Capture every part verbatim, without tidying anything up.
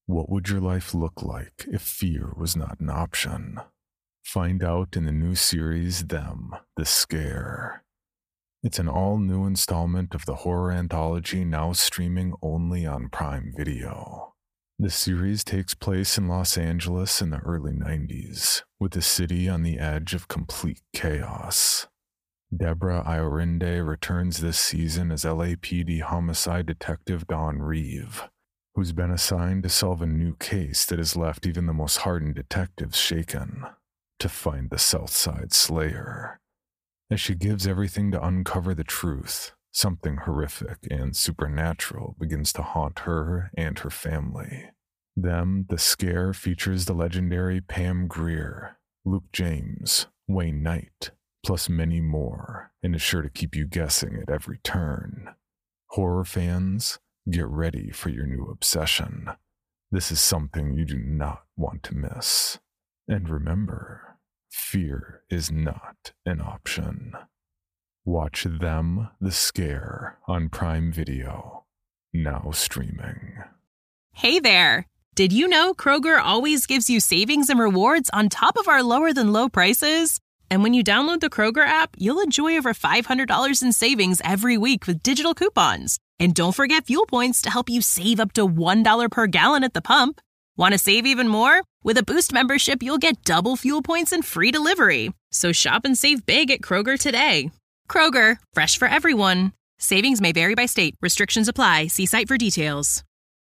What would your life look like if fear was not an option? Find out in the new series, Them, The Scare. It's an all-new installment of the horror anthology now streaming only on Prime Video. The series takes place in Los Angeles in the early nineties, with the city on the edge of complete chaos. Deborah Iorinde returns this season as L A P D homicide detective Dawn Reeve, who's been assigned to solve a new case that has left even the most hardened detectives shaken, to find the Southside Slayer. As she gives everything to uncover the truth, something horrific and supernatural begins to haunt her and her family. Them, The Scare features the legendary Pam Grier, Luke James, Wayne Knight, plus many more, and is sure to keep you guessing at every turn. Horror fans, get ready for your new obsession. This is something you do not want to miss. And remember, fear is not an option. Watch Them, The Scare on Prime Video, now streaming. Hey there! Did you know Kroger always gives you savings and rewards on top of our lower-than-low prices? And when you download the Kroger app, you'll enjoy over five hundred dollars in savings every week with digital coupons. And don't forget fuel points to help you save up to one dollar per gallon at the pump. Want to save even more? With a Boost membership, you'll get double fuel points and free delivery. So shop and save big at Kroger today. Kroger, fresh for everyone. Savings may vary by state. Restrictions apply. See site for details.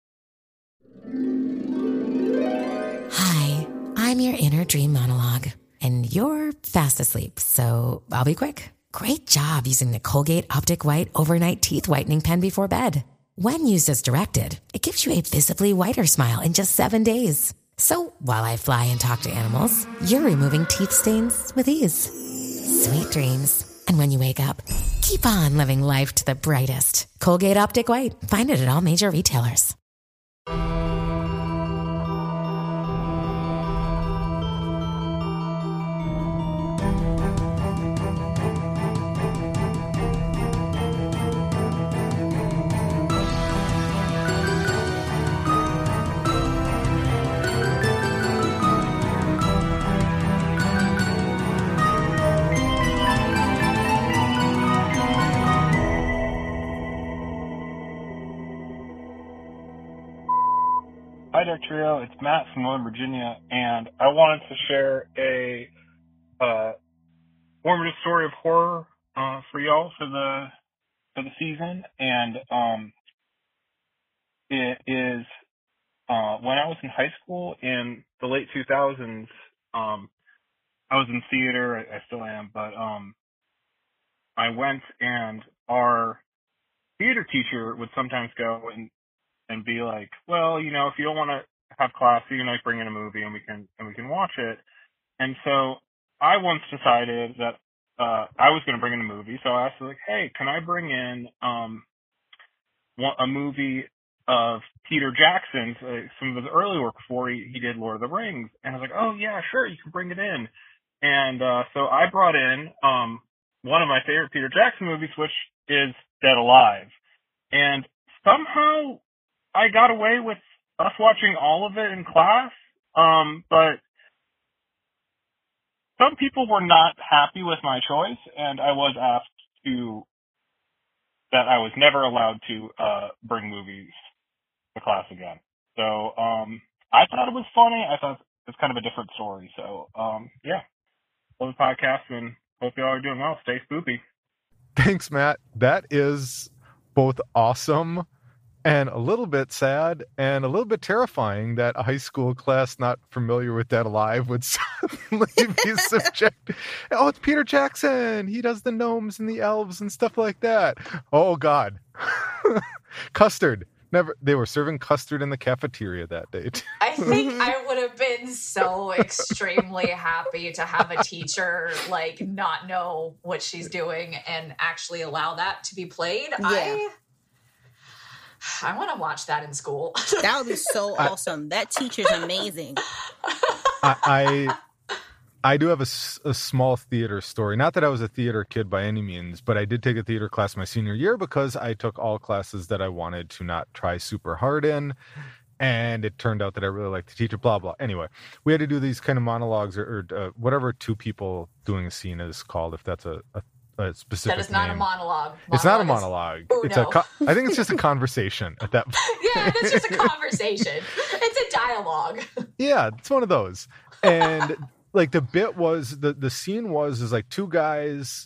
Hi, I'm your inner dream monologue, and you're fast asleep, so I'll be quick. Great job using the Colgate Optic White Overnight Teeth Whitening Pen before bed. When used as directed, it gives you a visibly whiter smile in just seven days. So while I fly and talk to animals, you're removing teeth stains with ease. Sweet dreams. And when you wake up, keep on living life to the brightest. Colgate Optic White. Find it at all major retailers. Hi there, Trio. It's Matt from Northern Virginia, and I wanted to share a uh, formative story of horror uh, for y'all for the for the season. And um, it is uh, when I was in high school in the late two thousands. Um, I was in theater. I, I still am, but um, I went, and our theater teacher would sometimes go and. and be like, well, you know, if you don't want to have class, you can like bring in a movie and we can, and we can watch it. And so I once decided that, uh, I was going to bring in a movie. So I asked her like, hey, can I bring in, um, one, a movie of Peter Jackson's, uh, some of his early work before he, he did Lord of the Rings. And I was like, oh yeah, sure. You can bring it in. And, uh, so I brought in, um, one of my favorite Peter Jackson movies, which is Dead Alive. And somehow, I got away with us watching all of it in class, um, but some people were not happy with my choice, and I was asked to, that I was never allowed to uh, bring movies to class again. So um, I thought it was funny. I thought it was kind of a different story. So, um, yeah, love the podcast, and hope you all are doing well. Stay spoopy. Thanks, Matt. That is both awesome and a little bit sad and a little bit terrifying that a high school class not familiar with Dead Alive would suddenly be subject. Oh, it's Peter Jackson. He does the gnomes and the elves and stuff like that. Oh, God. Custard. Never. They were serving custard in the cafeteria that day. I think I would have been so extremely happy to have a teacher like not know what she's doing and actually allow that to be played. Yeah. I I want to watch that in school. That would be so awesome. That teacher's amazing. I, I I do have a, s- a small theater story. Not that I was a theater kid by any means, but I did take a theater class my senior year because I took all classes that I wanted to not try super hard in. And it turned out that I really liked the teacher, blah, blah. Anyway, we had to do these kind of monologues or, or uh, whatever two people doing a scene is called, if that's a, a, a specific That is not name. a monologue. monologue It's not a is- monologue. Oh, it's no. a. Co- I think it's just a conversation at that point. Yeah, it's just a conversation. It's a dialogue. Yeah, it's one of those. And like the bit was, the, the scene was, is like two guys,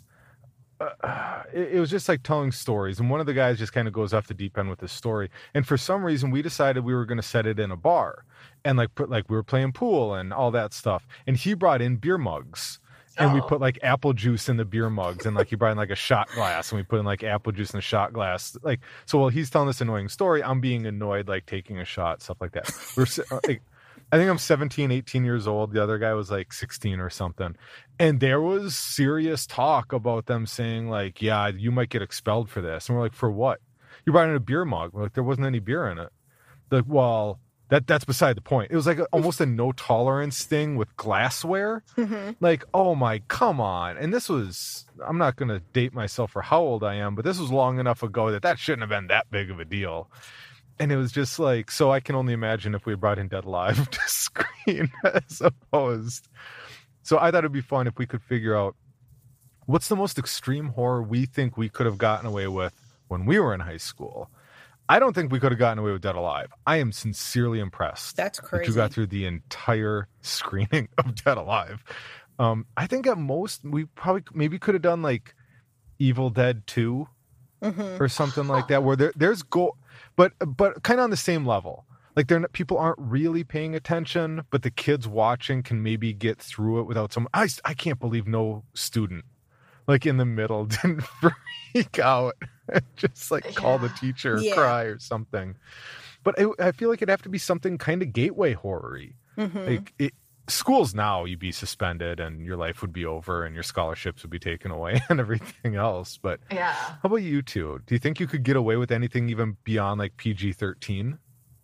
uh, it, it was just like telling stories. And one of the guys just kind of goes off the deep end with his story. And for some reason, we decided we were going to set it in a bar. And like, put, like we were playing pool and all that stuff. And he brought in beer mugs. And we Oh. put like apple juice in the beer mugs, and like he brought in like a shot glass, and we put in like apple juice in a shot glass. Like, so while he's telling this annoying story, I'm being annoyed, like taking a shot, stuff like that. We're si- like, I think I'm seventeen, eighteen years old. The other guy was like sixteen or something. And there was serious talk about them saying like, yeah, you might get expelled for this. And we're like, for what? You brought in a beer mug. We're like, there wasn't any beer in it. Like, well, that that's beside the point. It was like a, almost a no tolerance thing with glassware. Mm-hmm. Like, oh my, come on. And this was, I'm not going to date myself for how old I am, but this was long enough ago that that shouldn't have been that big of a deal. And it was just like, so I can only imagine if we brought in Dead Alive to screen as opposed. So I thought it'd be fun if we could figure out what's the most extreme horror we think we could have gotten away with when we were in high school. I don't think we could have gotten away with Dead Alive. I am sincerely impressed. That's That crazy. you got through the entire screening of Dead Alive. Um, I think at most we probably maybe could have done like Evil Dead two Mm-hmm. or something like that, where there, there's go, but but kind of on the same level. Like they're not, people aren't really paying attention, but the kids watching can maybe get through it without some. I I can't believe no student like in the middle didn't freak out and just like call the Yeah. teacher, or Yeah. cry or something. But I, I feel like it'd have to be something kind of gateway horror-y. Mm-hmm. Like it, schools now, you'd be suspended and your life would be over and your scholarships would be taken away and everything else. But Yeah. how about you two? Do you think you could get away with anything even beyond like P G thirteen?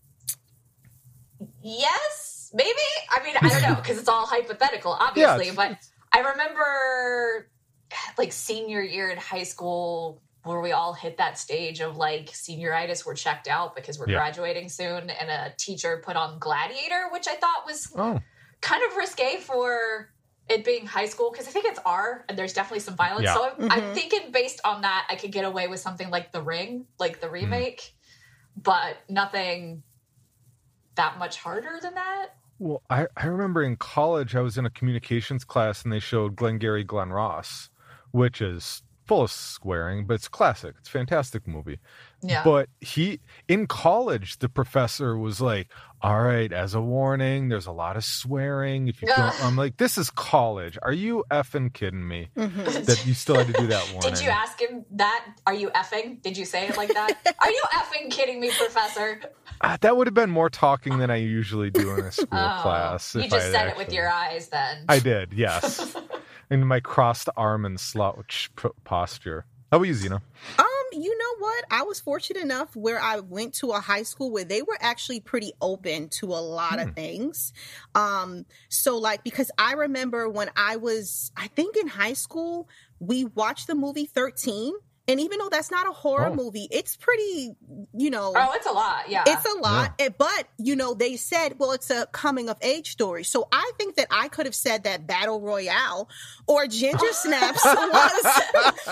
Yes, maybe. I mean, I don't know because it's all hypothetical, obviously. it's- but I remember like senior year in high school where we all hit that stage of like senioritis. We're checked out because we're Yeah. graduating soon, and a teacher put on Gladiator, which I thought was Oh, kind of risque for it being high school because I think it's R and there's definitely some violence. Yeah. So I'm, I'm Mhm. thinking based on that, I could get away with something like The Ring, like Hmm. the remake, but nothing that much harder than that. well, I, I remember in college, I was in a communications class and they showed Glengarry Glen Ross, which is full of swearing, but it's classic. It's a fantastic movie. Yeah. But he, in college, the professor was like, all right, as a warning, there's a lot of swearing. If you don't, I'm like, this is college. Are you effing kidding me Mm-hmm. that you still had to do that warning? Did you ask him that? Are you effing? Did you say it like that? Are you effing kidding me, professor? Uh, that would have been more talking than I usually do in a school Oh, class. you if just I said it actually- with your eyes then. I did, yes. In my crossed arm and slouch p- posture. How about you, Zena? Um, you know what? I was fortunate enough where I went to a high school where they were actually pretty open to a lot Hmm. of things. Um, so like because I remember when I was, I think in high school, we watched the movie thirteen. And even though that's not a horror Oh. movie, it's pretty, you know, Oh, it's a lot. Yeah. it's a lot. Eh, But, you know, they said, well, it's a coming of age story. So I think that I could have said that Battle Royale or Ginger Snaps was,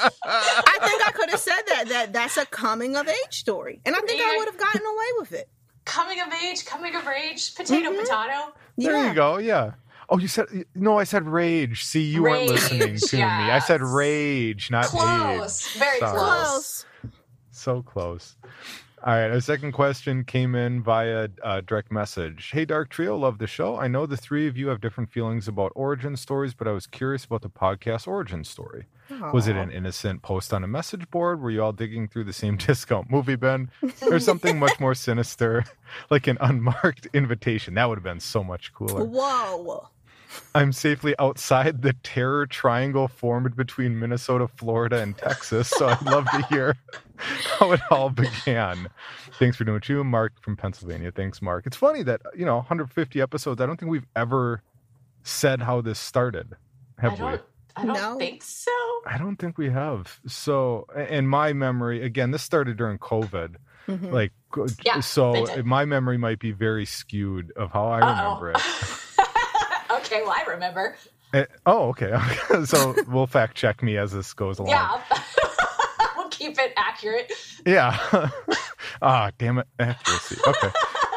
I think I could have said that, that that's a coming of age story. And I think I Yeah. would have gotten away with it. coming of age, coming of age, potato, Mhm. potato. There Yeah. you go, yeah. Oh, you said, no, I said rage. See, you weren't Rage, listening to me. I said yes. rage, not Close. age. Very Sorry. close. Close. So close. All right, our second question came in via uh, direct message. Hey, Dark Trio, love the show. I know the three of you have different feelings about origin stories, but I was curious about the podcast origin story. Was it an innocent post on a message board? Were you all digging through the same discount movie bin? Or something much more sinister, like an unmarked invitation? That would have been so much cooler. Whoa. I'm safely outside the terror triangle formed between Minnesota, Florida, and Texas, so I'd love to hear how it all began. Thanks for doing what you, Mark from Pennsylvania. Thanks, Mark. It's funny that, you know, one hundred fifty episodes, I don't think we've ever said how this started, have I we? don't, I don't No. think so. I don't think we have. So, in my memory, again, this started during COVID. Mhm. Like, Yeah, so they did. my memory might be very skewed of how I Uh-oh. remember it. Okay, well, I remember. Eh, oh, okay. So we'll fact check me as this goes along. Yeah. We'll keep it accurate. Yeah. Ah, damn it. Accuracy. Okay.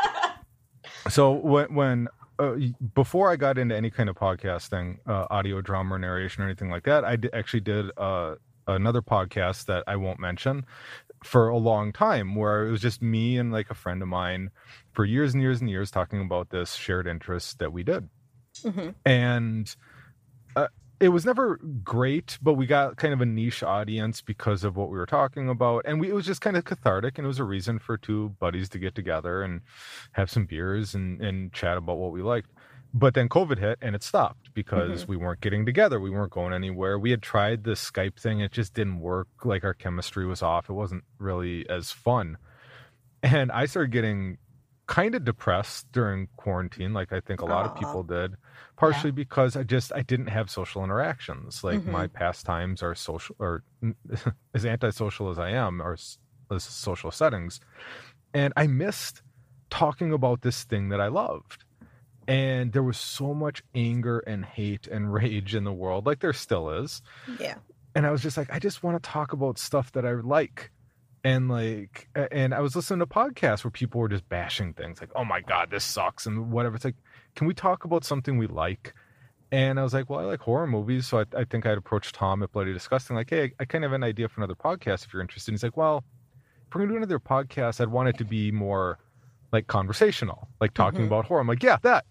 So when, when uh, before I got into any kind of podcasting, uh, audio drama or narration or anything like that, I d- actually did uh, another podcast that I won't mention for a long time, where it was just me and like a friend of mine for years and years and years talking about this shared interest that we did. Mm-hmm. And uh, it was never great, but we got kind of a niche audience because of what we were talking about. And we, it was just kind of cathartic, and it was a reason for two buddies to get together and have some beers and, and chat about what we liked. But then COVID hit and it stopped because Mm-hmm. we weren't getting together. We weren't going anywhere. We had tried the Skype thing. It just didn't work. Like, our chemistry was off. It wasn't really as fun. And I started getting kind of depressed during quarantine, like I think a lot of Aw. people did, partially because I just, I didn't have social interactions. Like, Mhm. my pastimes are social, or as antisocial as I am, are s- as social settings. And I missed talking about this thing that I loved. And there was so much anger and hate and rage in the world, like there still is. Yeah. And I was just like, I just want to talk about stuff that I like. And like, a- and I was listening to podcasts where people were just bashing things like, oh my God, this sucks and whatever. It's like, can we talk about something we like? And I was like, well, I like horror movies. So I, I think I'd approach Tom at Bloody Disgusting, like, hey, I, I kind of have an idea for another podcast if you're interested. And he's like, well, if we're going to do another podcast, I'd want it to be more like conversational, like talking Mhm. about horror. I'm like, yeah, that.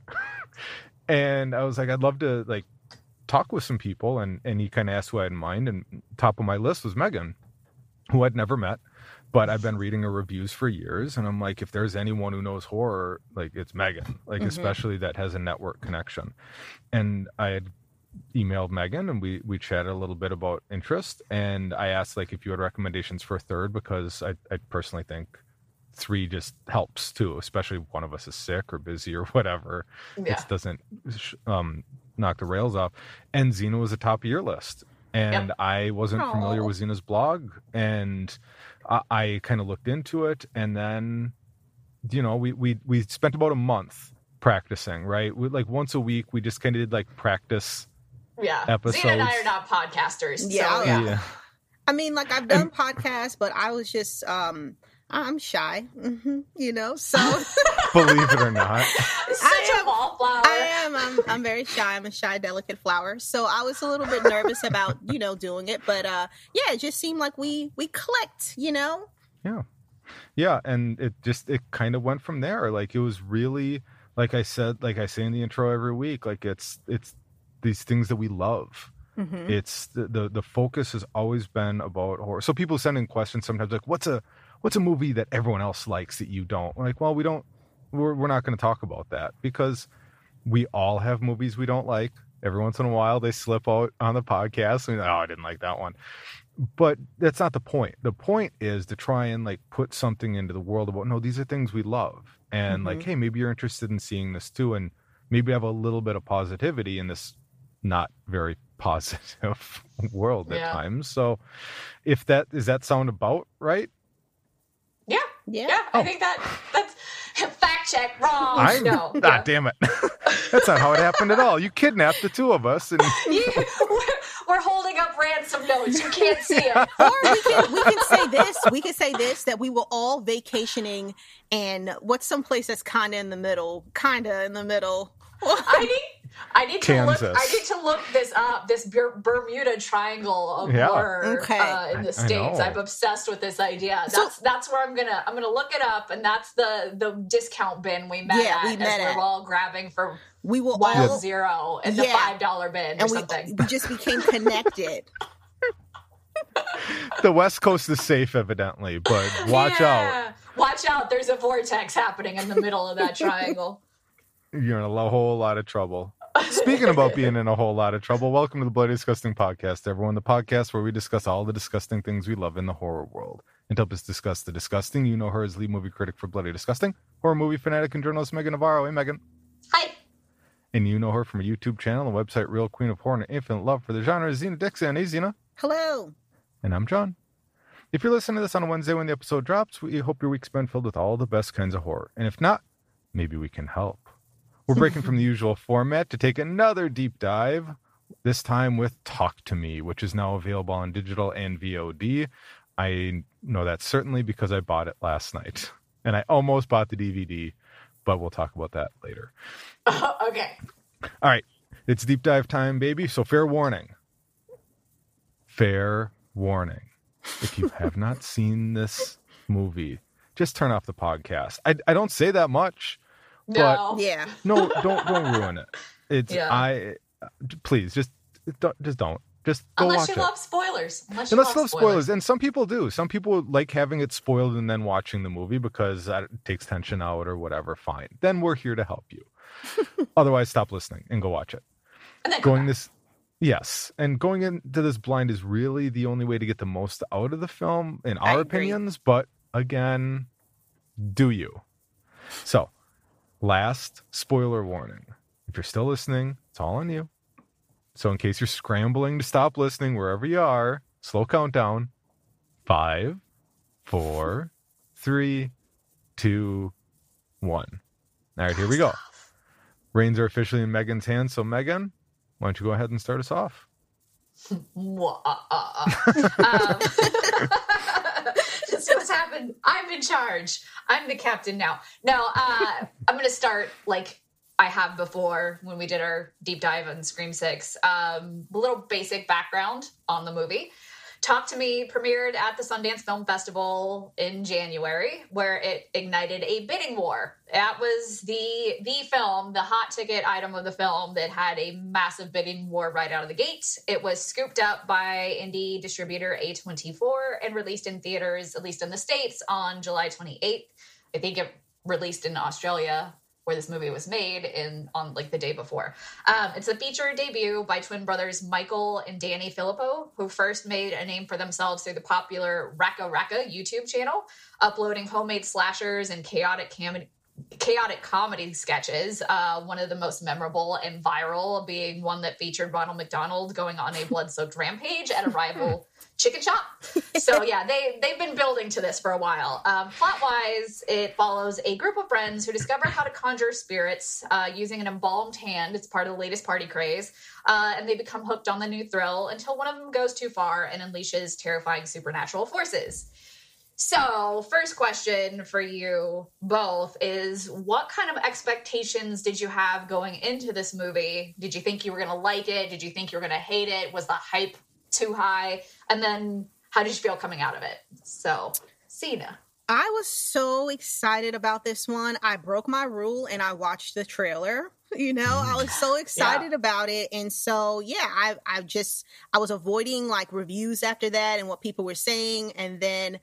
And I was like, I'd love to like talk with some people. And, and he kind of asked who I had in mind. And top of my list was Megan, who I'd never met, but I've been reading her reviews for years. And I'm like, if there's anyone who knows horror, like, it's Megan, like, Mhm. especially that has a network connection. And I had emailed Megan and we, we chatted a little bit about interest. And I asked like if you had recommendations for a third, because I, I personally think three just helps too, especially if one of us is sick or busy or whatever. Yeah. It doesn't um, knock the rails off. And Xena was at the top of your list. And Yep. I wasn't Aw. familiar with Xena's blog. And I, I kind of looked into it. And then, you know, we, we, we spent about a month practicing, right? We, like once a week, we just kind of did like practice. Yeah. Episodes. Zena and I are not podcasters. Yeah, So, yeah. yeah. I mean, like, I've done podcasts, but I was just, um, I'm shy, hmm you know, so Believe it or not. Such I a am- wallflower. I am, I'm, I'm very shy. I'm a shy, delicate flower. So I was a little bit nervous about, you know, doing it, but, uh, yeah, it just seemed like we, we clicked, you know? Yeah. Yeah. And it just, it kind of went from there. Like, it was really, like I said, like I say in the intro every week, like it's, it's these things that we love. Mm-hmm. It's the, the, the focus has always been about horror. So people send in questions sometimes like, what's a, what's a movie that everyone else likes that you don't? We're like, well, we don't, we're, we're not going to talk about that because we all have movies we don't like. Every once in a while they slip out on the podcast and, oh, I didn't like that one. But that's not the point. The point is to try and like put something into the world about, no, these are things we love. And like, Mhm. hey, maybe you're interested in seeing this too. And maybe have a little bit of positivity in this not very positive world at Yeah. times. So if that, is that sound about right? yeah. Yeah. Yeah. I think that that's fact check wrong. I no. ah, Yeah. damn it. That's not how it happened at all. You kidnapped the two of us and You, we're, we're holding up ransom notes. You can't see it. Or we can we can say this. We can say this that we were all vacationing in what's someplace that's kind of in the middle, kind of in the middle. I need, I need to look. Kansas. I need to look this up. This Ber- Bermuda Triangle of Yeah. horror Okay. uh, in the I states. know. I'm obsessed with this idea. So- That's that's where I'm gonna I'm gonna look it up, and that's the the discount bin we met Yeah, at we as met we're at. all grabbing for We were Wild all Zero and the Yeah. five dollar bin or and we something. we just became connected. the West Coast is safe evidently, but watch out. Yeah. Watch out! There's a vortex happening in the middle of that triangle. You're in a lo- whole lot of trouble. Speaking about being in a whole lot of trouble, welcome to the Bloody Disgusting Podcast, everyone. The podcast where we discuss all the disgusting things we love in the horror world. And to help us discuss the disgusting, you know her as lead movie critic for Bloody Disgusting, horror movie fanatic and journalist Megan Navarro. Hey, Megan. Hi. And you know her from a YouTube channel, the website Real Queen of Horror, and infinite love for the genre, Xena Dixon. Hey, Xena. Hello. And I'm John. If you're listening to this on a Wednesday when the episode drops, we hope your week's been filled with all the best kinds of horror. And if not, maybe we can help. We're breaking from the usual format to take another deep dive, this time with Talk to Me, which is now available on digital and V O D. I know that certainly because I bought it last night. And I almost bought the D V D, but we'll talk about that later. Okay. All right. It's deep dive time, baby. So fair warning. Fair warning. If you have not seen this movie, just turn off the podcast. I, I don't say that much. No. But Yeah. no, don't don't ruin it. It's Yeah. I please just don't just don't. Just go Unless watch you it. love spoilers. Unless you Unless love you love spoilers. spoilers. And some people do. Some people like having it spoiled and then watching the movie because that takes tension out or whatever. Fine. Then we're here to help you. Otherwise, stop listening and go watch it. And then come Going back. this Yes. And going into this blind is really the only way to get the most out of the film, in I our agree. opinions. But again, do you? So, last spoiler warning. If you're still listening, it's all on you. So in case you're scrambling to stop listening wherever you are, slow countdown. Five, four, three, two, one. All right, here we go. Reins are officially in Megan's hands. So Megan, why don't you go ahead and start us off? Mwah, uh, uh, uh. um, That's what's happened. I'm in charge. I'm the captain now. No, uh, I'm going to start like I have before when we did our deep dive on Scream six. Um, a little basic background on the movie. Talk to Me premiered at the Sundance Film Festival in January, where it ignited a bidding war. That was the the film, the hot ticket item of the film that had a massive bidding war right out of the gate. It was scooped up by indie distributor A twenty-four and released in theaters, at least in the States, on July twenty-eighth. I think it released in Australia, where this movie was made, in on like the day before. Um, it's a feature debut by twin brothers Michael and Danny Filippo, who first made a name for themselves through the popular Raka Raka YouTube channel, uploading homemade slashers and chaotic cam- chaotic comedy sketches. Uh, one of the most memorable and viral being one that featured Ronald McDonald going on a blood-soaked rampage at a rival chicken shop. So yeah, they, they've been building to this for a while. Um, plot-wise, it follows a group of friends who discover how to conjure spirits uh, using an embalmed hand. It's part of the latest party craze. Uh, and they become hooked on the new thrill until one of them goes too far and unleashes terrifying supernatural forces. So, first question for you both is, what kind of expectations did you have going into this movie? Did you think you were going to like it? Did you think you were going to hate it? Was the hype too high? And then how did you feel coming out of it? So, Sina. I was so excited about this one. I broke my rule and I watched the trailer. You know, I was so excited yeah. about it. And so, yeah, I I just, I was avoiding like reviews after that and what people were saying. And then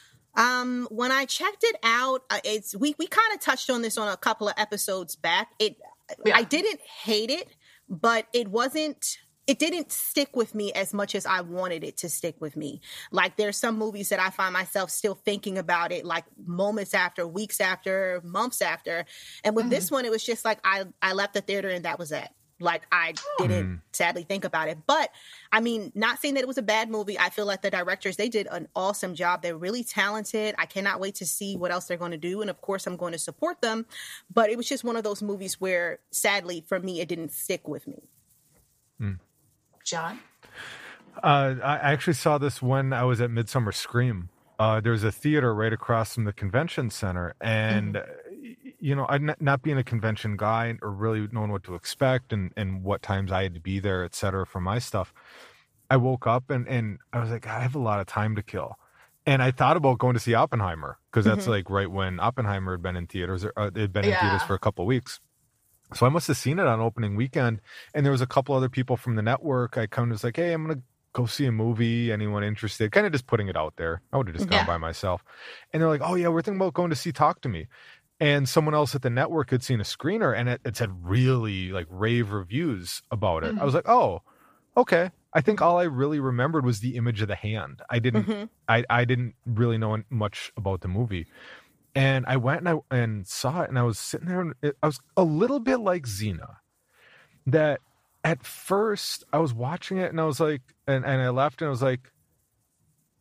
um, when I checked it out, uh, it's we, we kind of touched on this on a couple of episodes back. It yeah. I didn't hate it, but it wasn't, it didn't stick with me as much as I wanted it to stick with me. Like there's some movies that I find myself still thinking about it like moments after, weeks after, months after. And with mm-hmm. this one, it was just like I, I left the theater and that was it. Like I didn't mm. sadly think about it. But I mean, not saying that it was a bad movie. I feel like the directors, they did an awesome job. They're really talented. I cannot wait to see what else they're going to do. And of course, I'm going to support them. But it was just one of those movies where sadly for me, it didn't stick with me. Mm. John? Uh, I actually saw this when I was at Midsummer Scream. Uh, there's a theater right across from the convention center. And, mm-hmm. you know, I not, not being a convention guy or really knowing what to expect and, and what times I had to be there, et cetera, for my stuff, I woke up and, and I was like, I have a lot of time to kill. And I thought about going to see Oppenheimer because that's mm-hmm. like right when Oppenheimer had been in theaters. Or, uh, it had been yeah. in theaters for a couple of weeks. So I must have seen it on opening weekend, and there was a couple other people from the network. I kind of was like, hey, I'm going to go see a movie. Anyone interested? Kind of just putting it out there. I would have just gone yeah. by myself. And they're like, oh, yeah, we're thinking about going to see Talk to Me. And someone else at the network had seen a screener, and it, it said really like rave reviews about it. Mm-hmm. I was like, oh, okay. I think all I really remembered was the image of the hand. I didn't, mm-hmm. I, I didn't really know much about the movie. And I went and I and saw it, and I was sitting there, and it, I was a little bit like Xena. That at first I was watching it, and I was like, and, and I left, and I was like,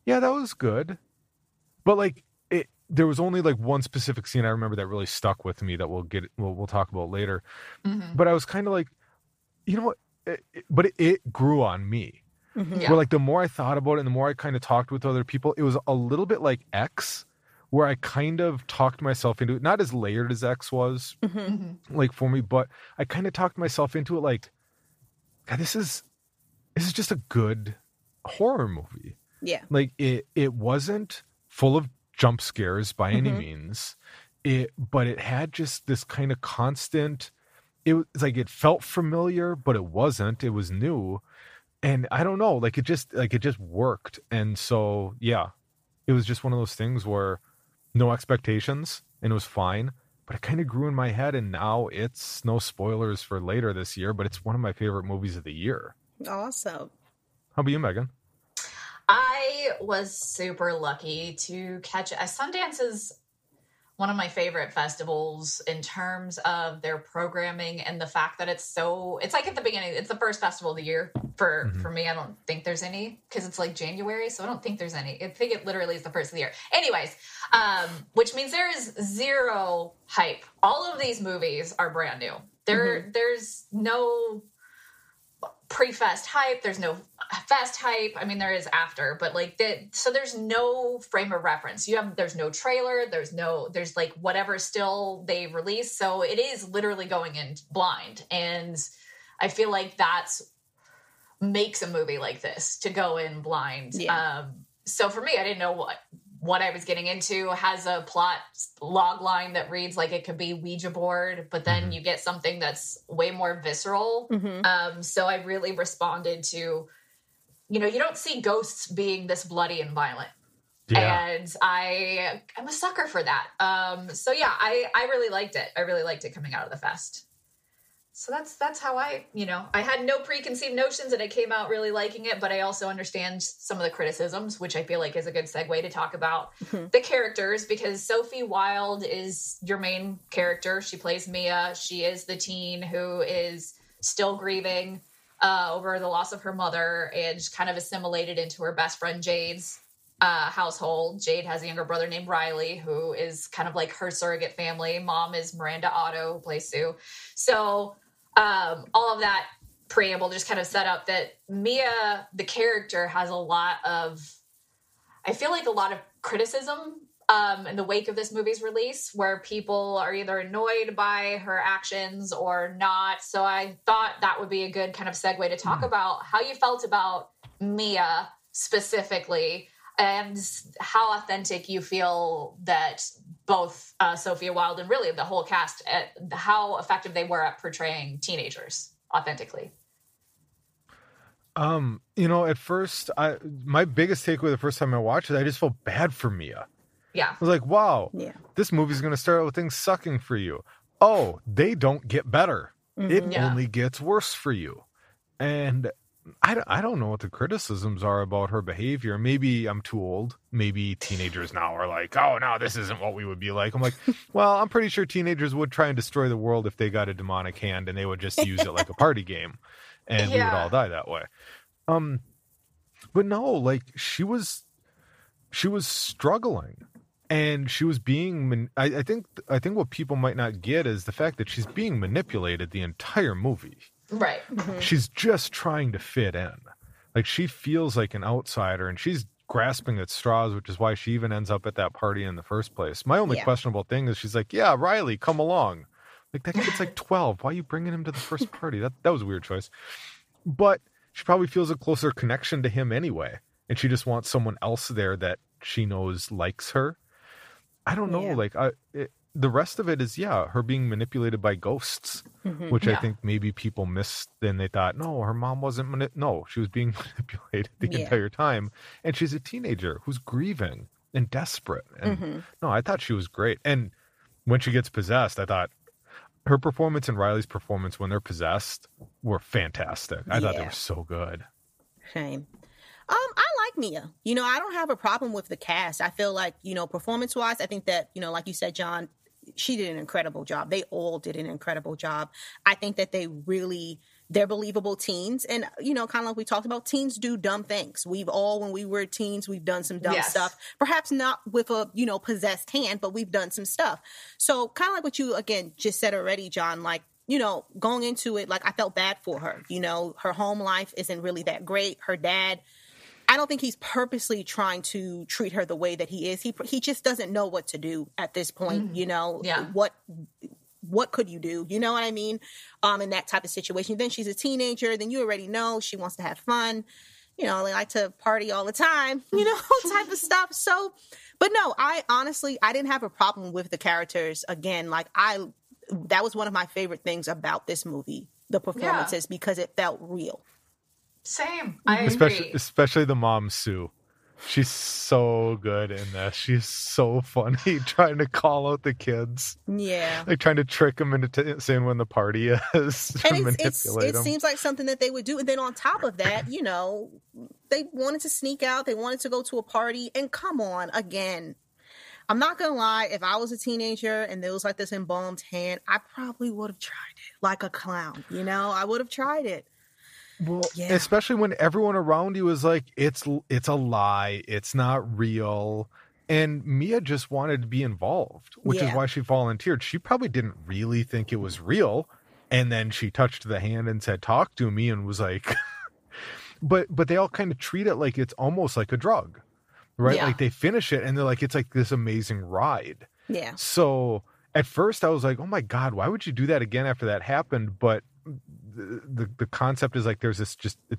Yeah, that was good. But like it there was only like one specific scene I remember that really stuck with me that we'll get we'll, we'll talk about later. Mm-hmm. But I was kind of like, you know what? It, it, but it, it grew on me. Mm-hmm. Yeah. Where like the more I thought about it and the more I kind of talked with other people, it was a little bit like X, where I kind of talked myself into it. Not as layered as X was, Mm-hmm. Mm-hmm. like for me, but I kind of talked myself into it like, God, this is this is just a good horror movie. Yeah. Like it it wasn't full of jump scares by any Mhm. means. It but it had just this kind of constant, it was like it felt familiar, but it wasn't. It was new. And I don't know, like it just like it just worked. And so yeah, it was just one of those things where no expectations and it was fine. But it kind of grew in my head, and now it's no spoilers for later this year, but it's one of my favorite movies of the year. Awesome. How about you, Megan? I was super lucky to catch as Sundance is one of my favorite festivals in terms of their programming and the fact that it's so it's like at the beginning, it's the first festival of the year for Mhm. for me. I don't think there's any because it's like January, so I don't think there's any. I think it literally is the first of the year. Anyways, um, which means there is zero hype. All of these movies are brand new. There, there's no pre-fest hype. There's no fest hype. I mean, there is after, but like the, so there's no frame of reference. You have, there's no trailer. There's no, there's like whatever still they release. So it is literally going in blind. And I feel like that's makes a movie like this to go in blind. Yeah. Um, so for me, I didn't know what, what I was getting into. Has a plot log line that reads like it could be Ouija board, but then Mhm. you get something that's way more visceral. Mm-hmm. Um, so I really responded to, you know, you don't see ghosts being this bloody and violent. Yeah. And I, I'm a sucker for that. Um, so yeah, I, I really liked it. I really liked it coming out of the fest. So that's, that's how I, you know, I had no preconceived notions and I came out really liking it, but I also understand some of the criticisms, which I feel like is a good segue to talk about Mhm. the characters, because Sophie Wilde is your main character. She plays Mia. She is the teen who is still grieving uh, over the loss of her mother and just kind of assimilated into her best friend Jade's uh, household. Jade has a younger brother named Riley, who is kind of like her surrogate family. Mom is Miranda Otto, who plays Sue. So um, all of that preamble just kind of set up that Mia, the character, has a lot of, I feel like a lot of criticism um, in the wake of this movie's release, where people are either annoyed by her actions or not. So I thought that would be a good kind of segue to talk Mm. about how you felt about Mia specifically and how authentic you feel that both uh, Sophia Wilde and really the whole cast, at how effective they were at portraying teenagers authentically. Um, you know, at first, I my biggest takeaway the first time I watched it, I just felt bad for Mia. Yeah. I was like, wow, Yeah. this movie's going to start out with things sucking for you. Oh, they don't get better. It Mhm. Yeah. only gets worse for you. And I don't, I don't know what the criticisms are about her behavior. Maybe I'm too old. Maybe teenagers now are like, oh, no, this isn't what we would be like. I'm like, well, I'm pretty sure teenagers would try and destroy the world if they got a demonic hand and they would just use it like a party game. And we would Yeah. all die that way. Um, but no, like she was, she was struggling. And she was being, man- I, I think, I think what people might not get is the fact that she's being manipulated the entire movie. Right. She's just trying to fit in. Like she feels like an outsider and she's grasping at straws, which is why she even ends up at that party in the first place. My only Yeah. questionable thing is she's like, yeah, Riley, come along. Like that kid's like twelve. Why are you bringing him to the first party? That, that was a weird choice. But she probably feels a closer connection to him anyway. And she just wants someone else there that she knows likes her. I don't know. Yeah. Like I, it, the rest of it is, yeah, her being manipulated by ghosts, Mhm. which I Yeah. think maybe people missed. Then they thought, no, her mom wasn't. Mani- no, she was being manipulated the Yeah. entire time. And she's a teenager who's grieving and desperate. And Mhm. no, I thought she was great. And when she gets possessed, I thought her performance and Riley's performance when they're possessed were fantastic. I thought they Yeah. were so good. Shame. Um, I like Mia. You know, I don't have a problem with the cast. I feel like, you know, performance wise, I think that, you know, like you said, John, she did an incredible job. They all did an incredible job. I think that they really they're believable teens. And, you know, kind of like we talked about, teens do dumb things. We've all, when we were teens, we've done some dumb Yes. stuff. Perhaps not with a, you know, possessed hand, but we've done some stuff. So kind of like what you, again, just said already, John, like, you know, going into it, like, I felt bad for her. You know, her home life isn't really that great. Her dad, I don't think he's purposely trying to treat her the way that he is. He he just doesn't know what to do at this point. Mm. You know, yeah. what what could you do? You know what I mean? Um, in that type of situation. Then she's a teenager. Then you already know she wants to have fun. You know, they like to party all the time. You know, type of stuff. So, but no, I honestly I didn't have a problem with the characters. Again, like I, that was one of my favorite things about this movie, the performances, yeah. because it felt real. Same. I especially, agree. Especially the mom, Sue. She's so good in this. She's so funny trying to call out the kids. Yeah. Like trying to trick them into t- saying when the party is to and it's, manipulate it's, it them. seems like something that they would do. And then on top of that, you know, they wanted to sneak out. They wanted to go to a party. And come on, again, I'm not going to lie. If I was a teenager and there was like this embalmed hand, I probably would have tried it like a clown. You know, I would have tried it. Well, yeah. especially when everyone around you is like, it's it's a lie, it's not real. And Mia just wanted to be involved, which yeah. is why she volunteered. She probably didn't really think it was real. And then she touched the hand and said, talk to me, and was like, but but they all kind of treat it like it's almost like a drug, right? Yeah. Like they finish it and they're like, it's like this amazing ride. Yeah. So at first I was like, oh my God, why would you do that again after that happened? But The, the the concept is like there's this just it,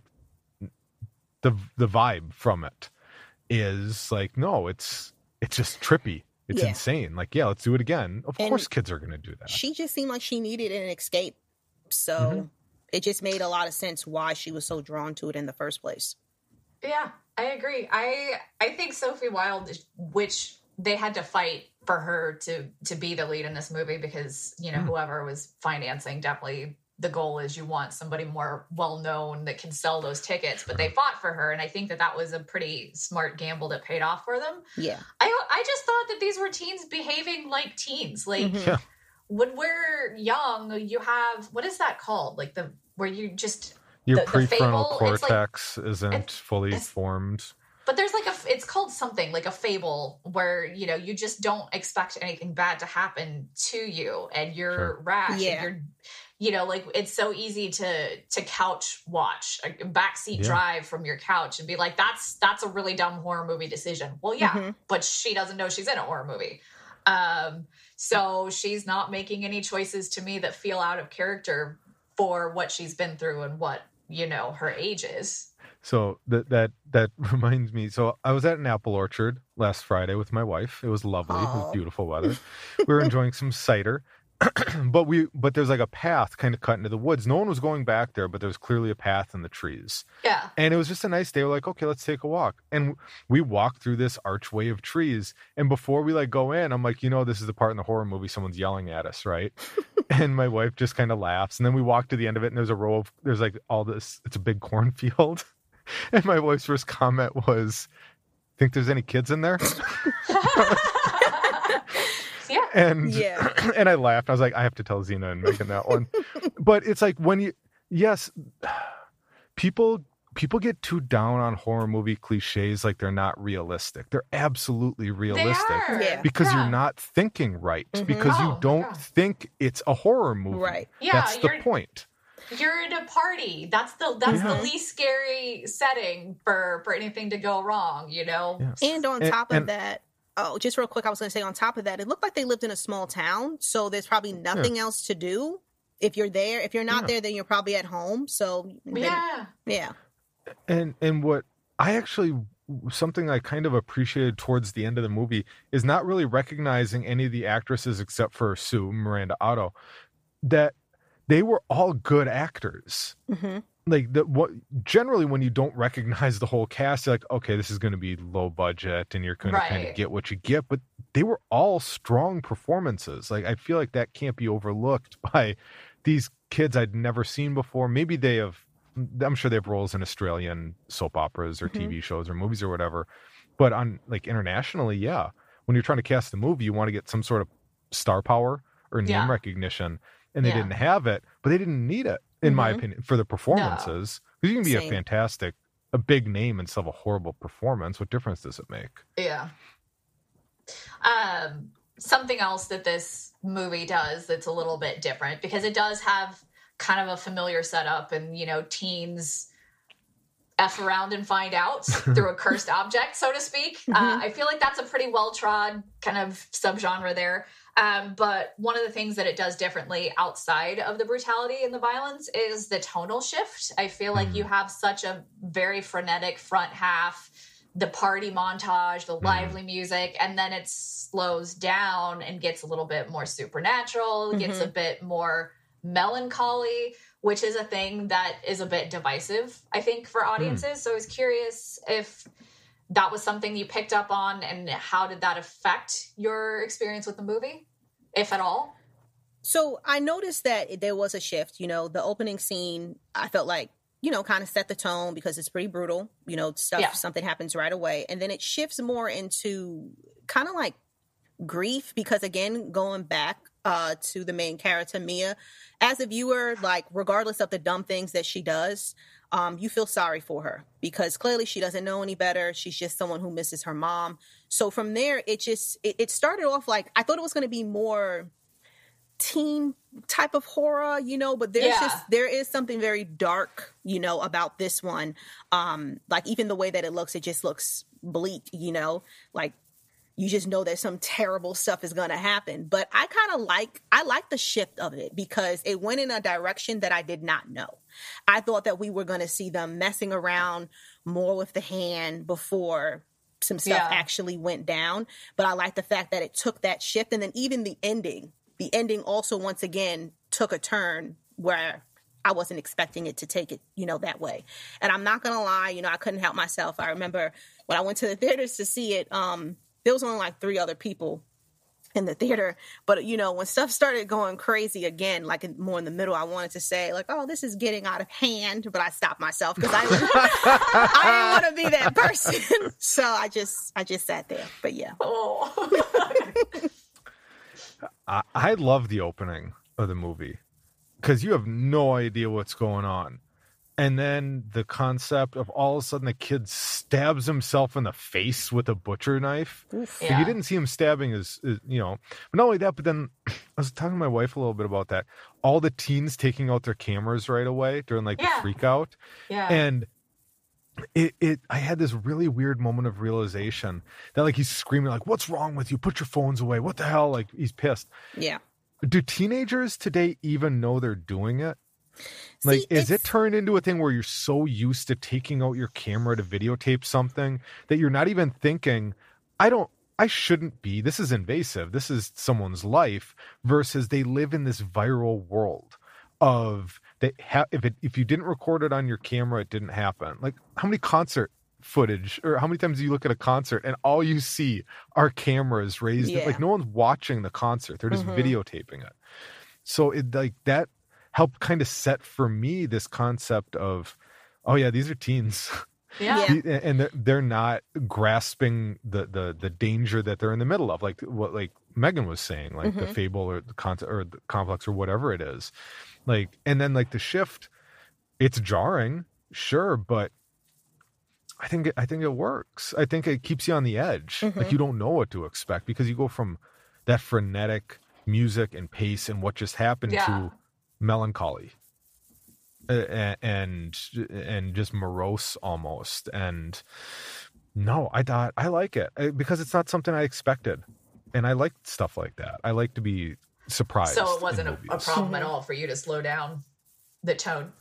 the the vibe from it is like, no, it's it's just trippy, it's yeah. insane. Like, yeah, let's do it again. Of and course kids are gonna do that. She just seemed like she needed an escape, so mm-hmm. it just made a lot of sense why she was so drawn to it in the first place. Yeah, I agree. I I think Sophie Wilde, which they had to fight for her to to be the lead in this movie, because you know mm. whoever was financing, definitely the goal is you want somebody more well-known that can sell those tickets, but they fought for her. And I think that that was a pretty smart gamble that paid off for them. Yeah. I I just thought that these were teens behaving like teens. Like mm-hmm. yeah. when we're young, you have, what is that called? Like the, where you just, your the, prefrontal the fable, cortex like, isn't fully formed. But there's like a, it's called something like a fable where, you know, you just don't expect anything bad to happen to you, and you're Sure. rash. Yeah. And you're, you know, like it's so easy to, to couch watch a backseat Yeah. drive from your couch and be like, that's, that's a really dumb horror movie decision. Well, yeah, mm-hmm. but she doesn't know she's in a horror movie. Um, so she's not making any choices to me that feel out of character for what she's been through and what, you know, her age is. So that that that reminds me. So I was at an apple orchard last Friday with my wife. It was lovely. It was Aww. beautiful weather. We were enjoying some cider, but we but there's like a path kind of cut into the woods. No one was going back there, but there's clearly a path in the trees. Yeah. And it was just a nice day. We're like, okay, let's take a walk. And we walked through this archway of trees. And before we like go in, I'm like, you know, this is the part in the horror movie someone's yelling at us, right? And my wife just kind of laughs. And then we walk to the end of it, and there's a row of there's like all this. It's a big cornfield. And my wife's first comment was, think there's any kids in there? Yeah. And Yeah. and I laughed. I was like, I have to tell Zena and Megan that one. But it's like when you, yes, people people get too down on horror movie cliches like they're not realistic. They're absolutely realistic. They are. Yeah. Because Yeah. you're not thinking right. Mhm. Because Oh, you my don't God. think it's a horror movie. Right. Yeah, That's the you're- point. You're in a party. That's the that's Yeah. the least scary setting for for anything to go wrong, you know? Yes. And on And- top of and- that, oh, just real quick, I was going to say on top of that, it looked like they lived in a small town, so there's probably nothing else to do. If you're there, if you're not Yeah. there, then you're probably at home. So then- Yeah. yeah, And and what I actually something I kind of appreciated towards the end of the movie is not really recognizing any of the actresses except for Sue, Miranda Otto, that they were all good actors. mm-hmm. Like the what generally when you don't recognize the whole cast, you're like, okay, this is going to be low budget and you're going to kind Right. of get what you get. But they were all strong performances. Like I feel like that can't be overlooked by these kids I'd never seen before. Maybe they have. I'm sure they have roles in Australian soap operas or Mm-hmm. T V shows or movies or whatever. But on like internationally, yeah, when you're trying to cast a movie, you want to get some sort of star power or name Yeah. recognition. And they Yeah. didn't have it, but they didn't need it. in Mm-hmm. my opinion, for the performances. Because you can be Same. a fantastic, a big name and still have a horrible performance. What difference does it make? Yeah. Um, something else that this movie does that's a little bit different, because it does have kind of a familiar setup, and, you know, teens F around and find out through a cursed object, so to speak. Mm-hmm. Uh, I feel like that's a pretty well-trod kind of subgenre there. Um, but one of the things that it does differently outside of the brutality and the violence is the tonal shift. I feel like Mhm. you have such a very frenetic front half, the party montage, the lively music, and then it slows down and gets a little bit more supernatural, gets a bit more melancholy, which is a thing that is a bit divisive, I think, for audiences. So I was curious if that was something you picked up on, and how did that affect your experience with the movie, if at all? So I noticed that there was a shift. You know, the opening scene, I felt like, you know, kind of set the tone because it's pretty brutal. You know, stuff, Yeah. something happens right away. And then it shifts more into kind of like grief, because again, going back uh, to the main character, Mia, as a viewer, like regardless of the dumb things that she does, um, you feel sorry for her because clearly she doesn't know any better. She's just someone who misses her mom. So from there, it just, it, it started off like, I thought it was going to be more teen type of horror, you know, but there's Yeah. just, there is something very dark, you know, about this one. Um, like even the way that it looks, it just looks bleak, you know, like you just know that some terrible stuff is going to happen. But I kind of like, I like the shift of it because it went in a direction that I did not know. I thought that we were going to see them messing around more with the hand before some stuff Yeah. actually went down. But I like the fact that it took that shift. And then even the ending, the ending also, once again, took a turn where I wasn't expecting it to take it, you know, that way. And I'm not going to lie, you know, I couldn't help myself. I remember when I went to the theaters to see it, um, there was only like three other people in the theater. But, you know, when stuff started going crazy again, like in, more in the middle, I wanted to say like, oh, this is getting out of hand. But I stopped myself because I, I didn't want to be that person. So I just, I just sat there. But yeah. Oh. I, I love the opening of the movie because you have no idea what's going on. And then the concept of all of a sudden the kid stabs himself in the face with a butcher knife. Oof. Like, you didn't see him stabbing his, his, you know, but not only that, but then I was talking to my wife a little bit about that. All the teens taking out their cameras right away during like Yeah. the freak out. Yeah. And it, it, I had this really weird moment of realization that like he's screaming like, what's wrong with you? Put your phones away. What the hell? Like he's pissed. Yeah. Do teenagers today even know they're doing it? Like, See, is it it's- turned into a thing where you're so used to taking out your camera to videotape something that you're not even thinking, I don't, I shouldn't be, this is invasive, this is someone's life, versus they live in this viral world of, they ha- if it, if you didn't record it on your camera, it didn't happen. Like, how many concert footage, or how many times do you look at a concert and all you see are cameras raised? Yeah. Like, no one's watching the concert, they're just Mhm. videotaping it. So it like that helped kind of set for me this concept of, oh yeah, these are teens. Yeah. Yeah. And they're- they're not grasping the, the the danger that they're in the middle of, like what like Megan was saying, like the Mhm. fable or the concept or the complex or whatever it is. Like, and then like the shift, it's jarring, sure, but I think it, I think it works. I think it keeps you on the edge. Mhm. Like you don't know what to expect because you go from that frenetic music and pace and what just happened Yeah. to melancholy uh, and and just morose almost. And no, I thought I like it uh, because it's not something I expected, and I like stuff like that. I like to be surprised. So it in wasn't a, a movies. problem at all for you to slow down the tone.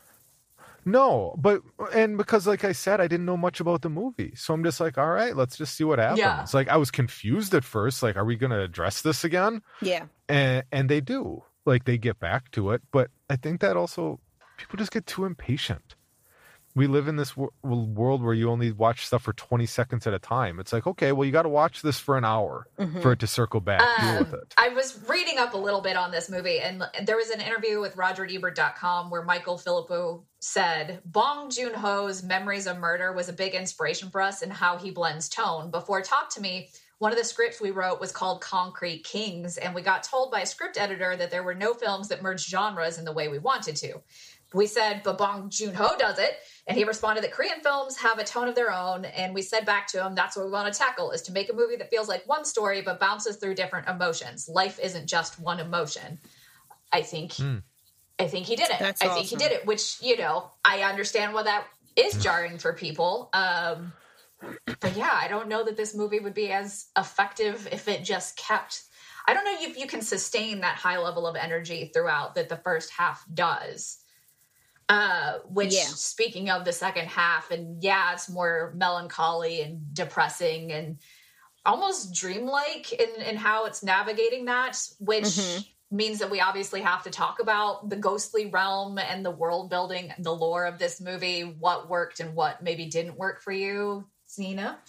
No, but and because like I said, I didn't know much about the movie, so I'm just like, all right, let's just see what happens. Yeah. Like I was confused at first, like, are we going to address this again? Yeah. And and they do, like they get back to it, but I think that also people just get too impatient. We live in this wor- world where you only watch stuff for twenty seconds at a time. It's like, okay, well, you got to watch this for an hour Mhm. for it to circle back. Deal with Um, it. I was reading up a little bit on this movie, and there was an interview with Roger Ebert dot com where Michael Philippou said Bong Joon-ho's Memories of Murder was a big inspiration for us in how he blends tone. Before Talk to Me, one of the scripts we wrote was called Concrete Kings, and we got told by a script editor that there were no films that merged genres in the way we wanted to. we said, but Bong Joon-ho does it. And he responded that Korean films have a tone of their own. And we said back to him, that's what we want to tackle, is to make a movie that feels like one story, but bounces through different emotions. Life isn't just one emotion. I think, mm. I think he did it. That's I awesome. think he did it, which, you know, I understand why that is jarring for people. Um, but yeah, I don't know that this movie would be as effective if it just kept, I don't know if you can sustain that high level of energy throughout that the first half does. Uh, which, yeah. Speaking of the second half, and yeah, it's more melancholy and depressing and almost dreamlike in, in how it's navigating that, which mm-hmm. means that we obviously have to talk about the ghostly realm and the world building and the lore of this movie, what worked and what maybe didn't work for you, Nina.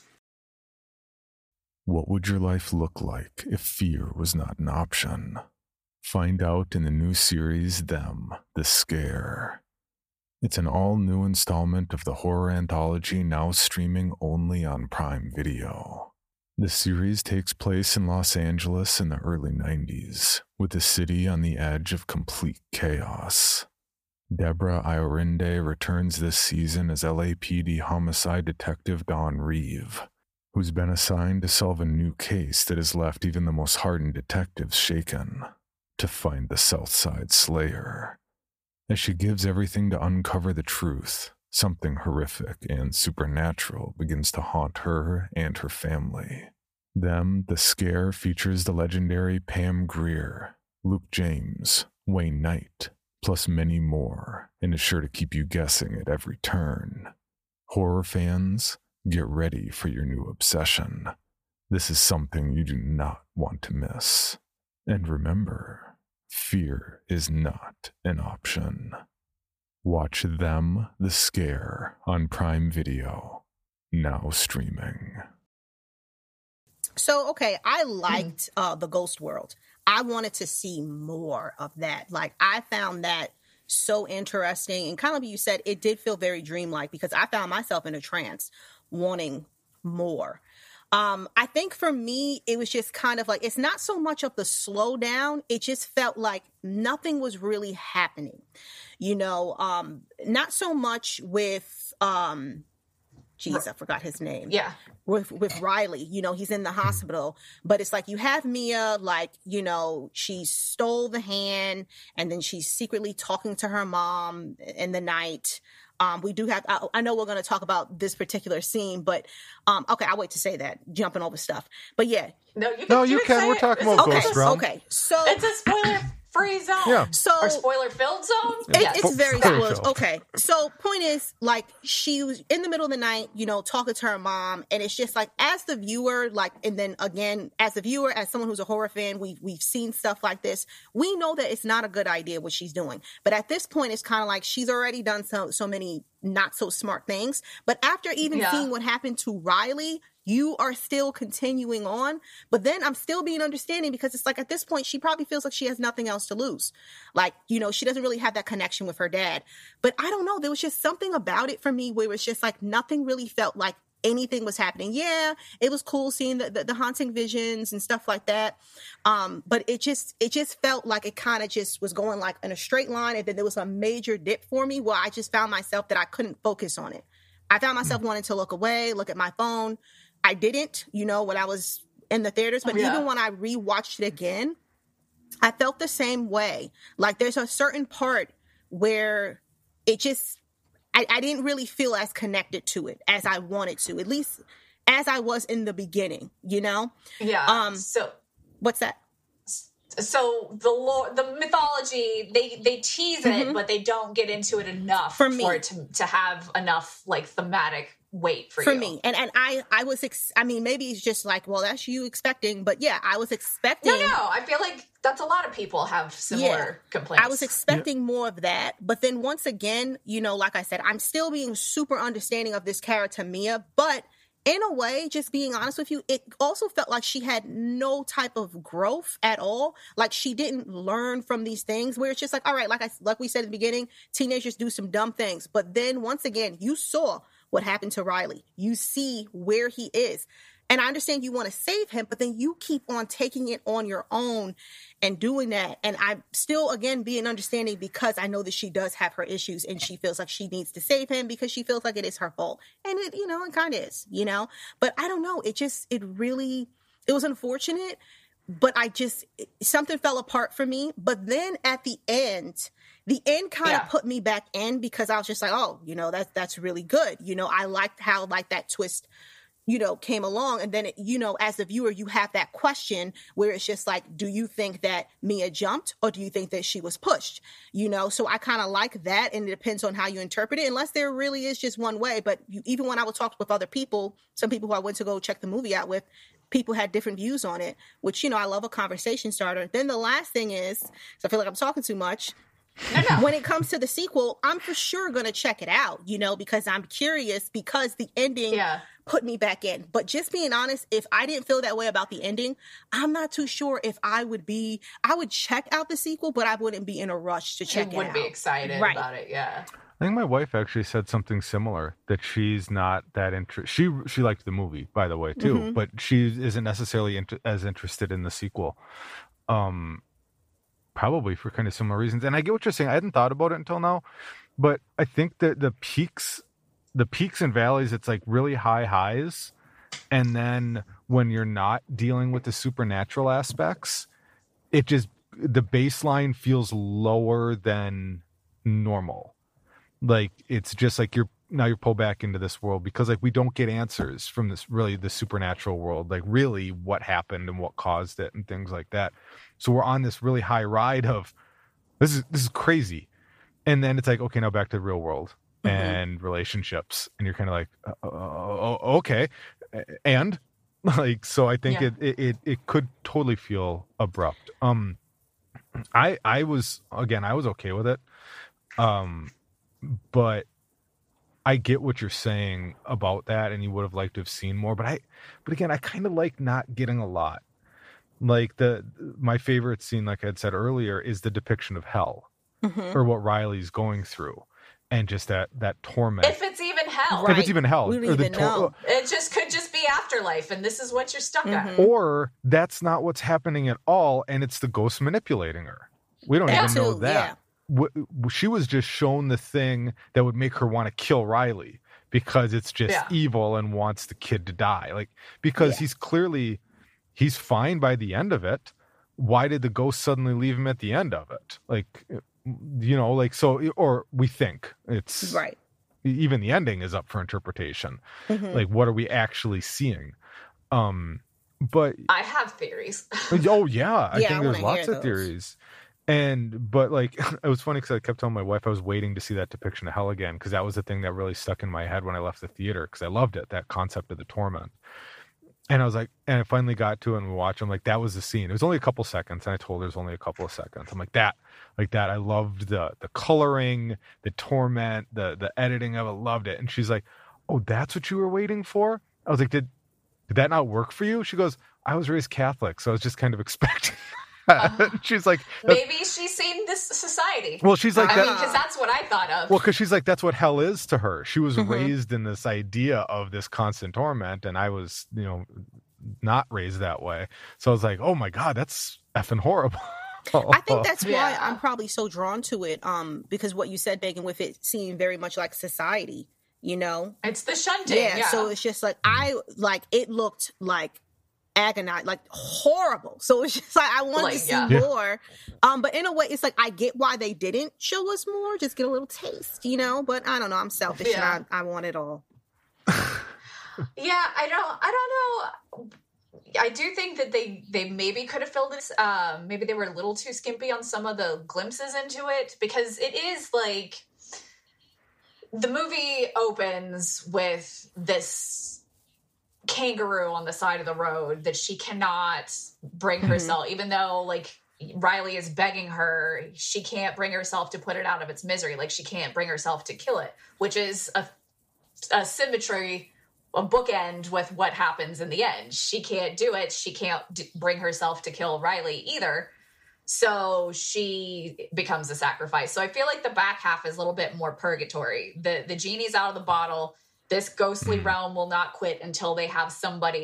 What would your life look like if fear was not an option? Find out in the new series, Them, The Scare. It's an all-new installment of the horror anthology now streaming only on Prime Video. The series takes place in Los Angeles in the early nineties, with the city on the edge of complete chaos. Deborah Iorinde returns this season as L A P D homicide detective Dawn Reeve, who's been assigned to solve a new case that has left even the most hardened detectives shaken, to find the Southside Slayer. As she gives everything to uncover the truth, something horrific and supernatural begins to haunt her and her family. Them, The Scare features the legendary Pam Grier, Luke James, Wayne Knight, plus many more, and is sure to keep you guessing at every turn. Horror fans, get ready for your new obsession. This is something you do not want to miss. And remember, fear is not an option. Watch Them, The Scare on Prime Video, now streaming. So, okay, I liked uh, the Ghost World. I wanted to see more of that. Like, I found that so interesting. And kind of like you said, it did feel very dreamlike because I found myself in a trance wanting more. Um, I think for me, it was just kind of like, it's not so much of the slowdown. It just felt like nothing was really happening, you know, um, not so much with, um, geez, I forgot his name. Yeah. With, with Riley, you know, he's in the hospital, but it's like you have Mia, like, you know, she stole the hand and then she's secretly talking to her mom in the night. Um, we do have, I, I know we're going to talk about this particular scene, but, um, okay, I'll wait to say that, jumping over stuff. But yeah. No, you can, no, you you can. can. We're it. talking about okay, Ghost Realm. Okay, so. It's a spoiler free zone. Yeah. So, or spoiler filled zone? It, yes. It's very Spoiler spoilers. Okay. So point is, like, she was in the middle of the night, you know, talking to her mom. And it's just like, as the viewer, like, and then again, as a viewer, as someone who's a horror fan, we, we've seen stuff like this. We know that it's not a good idea what she's doing. But at this point, it's kind of like she's already done so, so many not so smart things. But after even yeah. seeing what happened to Riley, you are still continuing on. But then I'm still being understanding because it's like at this point, she probably feels like she has nothing else to lose. Like, you know, she doesn't really have that connection with her dad. But I don't know. There was just something about it for me where it was just like nothing really felt like anything was happening. Yeah, it was cool seeing the, the, the haunting visions and stuff like that. Um, but it just it just felt like it kind of just was going like in a straight line. And then there was a major dip for me where I just found myself that I couldn't focus on it. I found myself wanting to look away, look at my phone. I didn't, you know, when I was in the theaters, but yeah. even when I rewatched it again, I felt the same way. Like there's a certain part where it just, I, I didn't really feel as connected to it as I wanted to, at least as I was in the beginning, you know? Yeah. Um, so what's that? So the lore, the mythology, they, they tease mm-hmm. it, but they don't get into it enough for, me. for it to, to have enough like thematic weight for, for you. me. And and I, I was, ex- I mean, maybe it's just like, well, that's you expecting, but yeah, I was expecting. No, no, I feel like that's a lot of people have similar yeah, complaints. I was expecting yeah. more of that. But then once again, you know, like I said, I'm still being super understanding of this character, Mia, but in a way, just being honest with you, it also felt like she had no type of growth at all. Like she didn't learn from these things where it's just like, all right, like I, like we said at the beginning, teenagers do some dumb things. But then once again, you saw what happened to Riley. You see where he is. And I understand you want to save him, but then you keep on taking it on your own and doing that. And I'm still, again, being understanding because I know that she does have her issues and she feels like she needs to save him because she feels like it is her fault. And it, you know, it kind of is, you know, but I don't know. It just, it really, it was unfortunate, but I just, something fell apart for me. But then at the end, the end kind of Yeah. put me back in because I was just like, oh, you know, that's, that's really good. You know, I liked how like that twist, you know, came along. And then, it, you know, as the viewer, you have that question where it's just like, do you think that Mia jumped or do you think that she was pushed? You know, so I kind of like that. And it depends on how you interpret it, unless there really is just one way. But you, even when I would talk with other people, some people who I went to go check the movie out with, people had different views on it, which, you know, I love a conversation starter. Then the last thing is, so I feel like I'm talking too much. No, no. When it comes to the sequel, I'm for sure going to check it out, you know, because I'm curious because the ending Yeah. put me back in. But just being honest, if I didn't feel that way about the ending, I'm not too sure if I would be, I would check out the sequel, but I wouldn't be in a rush to check You it wouldn't out. be excited Right. about it. Yeah. I think my wife actually said something similar, that she's not that interested. She she liked the movie, by the way, too, Mhm. but she isn't necessarily inter- as interested in the sequel. Um, probably for kind of similar reasons. And I get what you're saying. I hadn't thought about it until now, but I think that the peaks, the peaks and valleys, it's like really high highs, and then when you're not dealing with the supernatural aspects, it just, the baseline feels lower than normal. Like it's just like you're now you're pulled back into this world because like we don't get answers from this really the supernatural world, like really what happened and what caused it and things like that. So we're on this really high ride of this is this is crazy, and then it's like, okay, now back to the real world Mhm. and relationships, and you're kind of like, uh, uh, okay, and like so I think Yeah. it, it it it could totally feel abrupt. Um, I I was again I was okay with it. Um. But I get what you're saying about that, and you would have liked to have seen more. But I, but again, I kind of like not getting a lot. Like the my favorite scene, like I had said earlier, is the depiction of hell Mhm. or what Riley's going through, and just that that torment. If it's even hell. Right. If it's even hell, We don't or the even know. It just could just be afterlife, and this is what you're stuck at. Mhm. or that's not what's happening at all, and it's the ghost manipulating her. We don't That even know too, that. yeah. W- she was just shown the thing that would make her want to kill Riley because it's just Yeah. evil and wants the kid to die. Like, because Yeah. he's clearly, he's fine by the end of it. Why did the ghost suddenly leave him at the end of it? Like, you know, like, so, or we think it's Right. even the ending is up for interpretation. Mhm. Like, what are we actually seeing? Um, but I have theories. oh yeah, I Yeah, I think there's wanna lots hear of those. theories. And but like it was funny because I kept telling my wife I was waiting to see that depiction of hell again, because that was the thing that really stuck in my head when I left the theater, because I loved it, that concept of the torment. And I was like, and I finally got to it and we watched. I'm like, that was the scene. It was only a couple seconds, and I told her it was only a couple of seconds. I'm like, that, like that. I loved the the coloring, the torment, the the editing of it. Loved it. And she's like, oh, that's what you were waiting for? I was like, did did that not work for you? She goes, I was raised Catholic, so I was just kind of expecting. Uh, she's like, that's- Maybe she's seen this society. well, she's like I that. mean, because that's what I thought of. Well, because she's like, that's what hell is to her. She was Mhm. raised in this idea of this constant torment, and I was, you know, not raised that way. So I was like, oh my God, that's effing horrible. I think that's why Yeah. I'm probably so drawn to it. Um, because what you said, Megan, with it seeming very much like society, you know? It's the shunting. Yeah, Yeah. so it's just like I like it looked like agonized, like horrible. So it's just like I wanted Like, to see yeah. Yeah. more. Um, but in a way, it's like I get why they didn't show us more, just get a little taste, you know. But I don't know. I'm selfish Yeah. and I, I want it all. Yeah, I don't I don't know. I do think that they they maybe could have filled this. Um, maybe they were a little too skimpy on some of the glimpses into it, because it is like the movie opens with this kangaroo on the side of the road that she cannot bring Mhm. herself, even though like Riley is begging her, she can't bring herself to put it out of its misery. Like she can't bring herself to kill it, which is a, a symmetry, a bookend with what happens in the end. She can't do it. She can't d- bring herself to kill Riley either. So she becomes a sacrifice. So I feel like the back half is a little bit more purgatory. The the genie's out of the bottle. This ghostly Mm. realm will not quit until they have somebody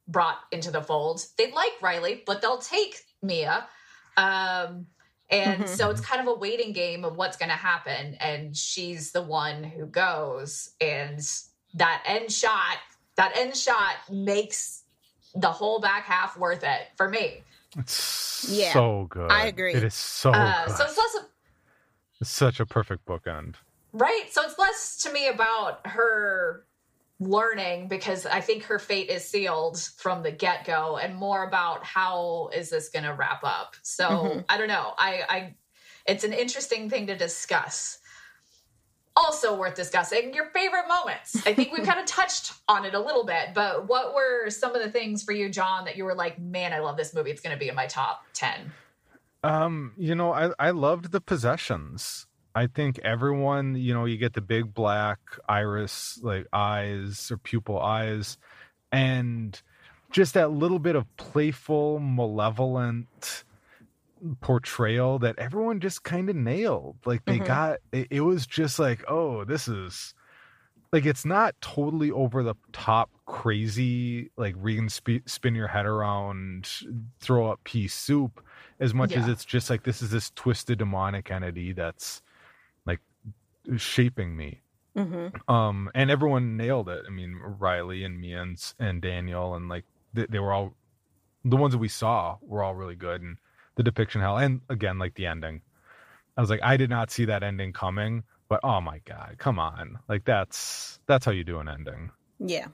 brought into the fold. They like Riley, but they'll take Mia. Um, and mm-hmm. so it's kind of a waiting game of what's going to happen. And she's the one who goes. And that end shot, that end shot makes the whole back half worth it for me. It's yeah, so good. I agree. It is so uh, good. So it's less of, it's such a perfect bookend. Right. So it's less to me about her learning, because I think her fate is sealed from the get-go, and more about how is this going to wrap up. So mm-hmm. I don't know. I, I, it's an interesting thing to discuss. Also worth discussing your favorite moments. I think we've kind of touched on it a little bit, but what were some of the things for you, John, that you were like, man, I love this movie. It's going to be in my top ten. Um, you know, I, I loved the possessions. I think everyone, you know, you get the big black iris, like eyes or pupil eyes, and just that little bit of playful, malevolent portrayal that everyone just kind of nailed. Like they mm-hmm. got, it, it was just like, oh, this is like, it's not totally over the top crazy, like Regan sp- spin your head around, throw up pea soup, as much yeah. as it's just like, this is this twisted demonic entity that's like shaping me. Mm-hmm. Um, and everyone nailed it. I mean, Riley and Mia and, and Daniel, and like they, they were all, the ones that we saw were all really good. And the depiction hell, and again, like the ending, I was like, I did not see that ending coming, but oh my god, come on, like that's that's how you do an ending. Yeah.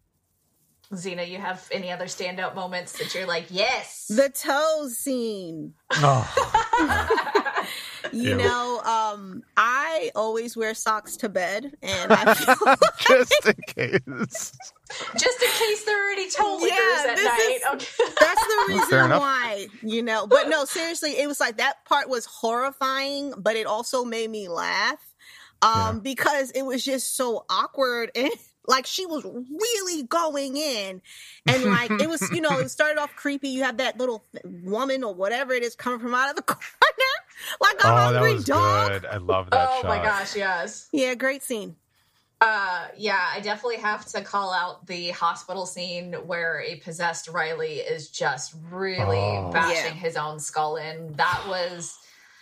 Xena, you have any other standout moments that you're like, yes, the toe scene? Oh. You Ew. know, um, I always wear socks to bed, and I feel like... just in case. Just in case there are any toe lickers yeah, at night. Is, okay. That's the reason why, you know. But no, seriously, it was like that part was horrifying, but it also made me laugh um, yeah. because it was just so awkward, and like she was really going in, and like it was, you know, it started off creepy. You have that little woman or whatever it is coming from out of the corner. Like a oh, hungry that was dog. Good. I love that oh shot. my gosh, yes. Yeah, great scene. Uh, yeah, I definitely have to call out the hospital scene where a possessed Riley is just really oh. bashing yeah. his own skull in. That was,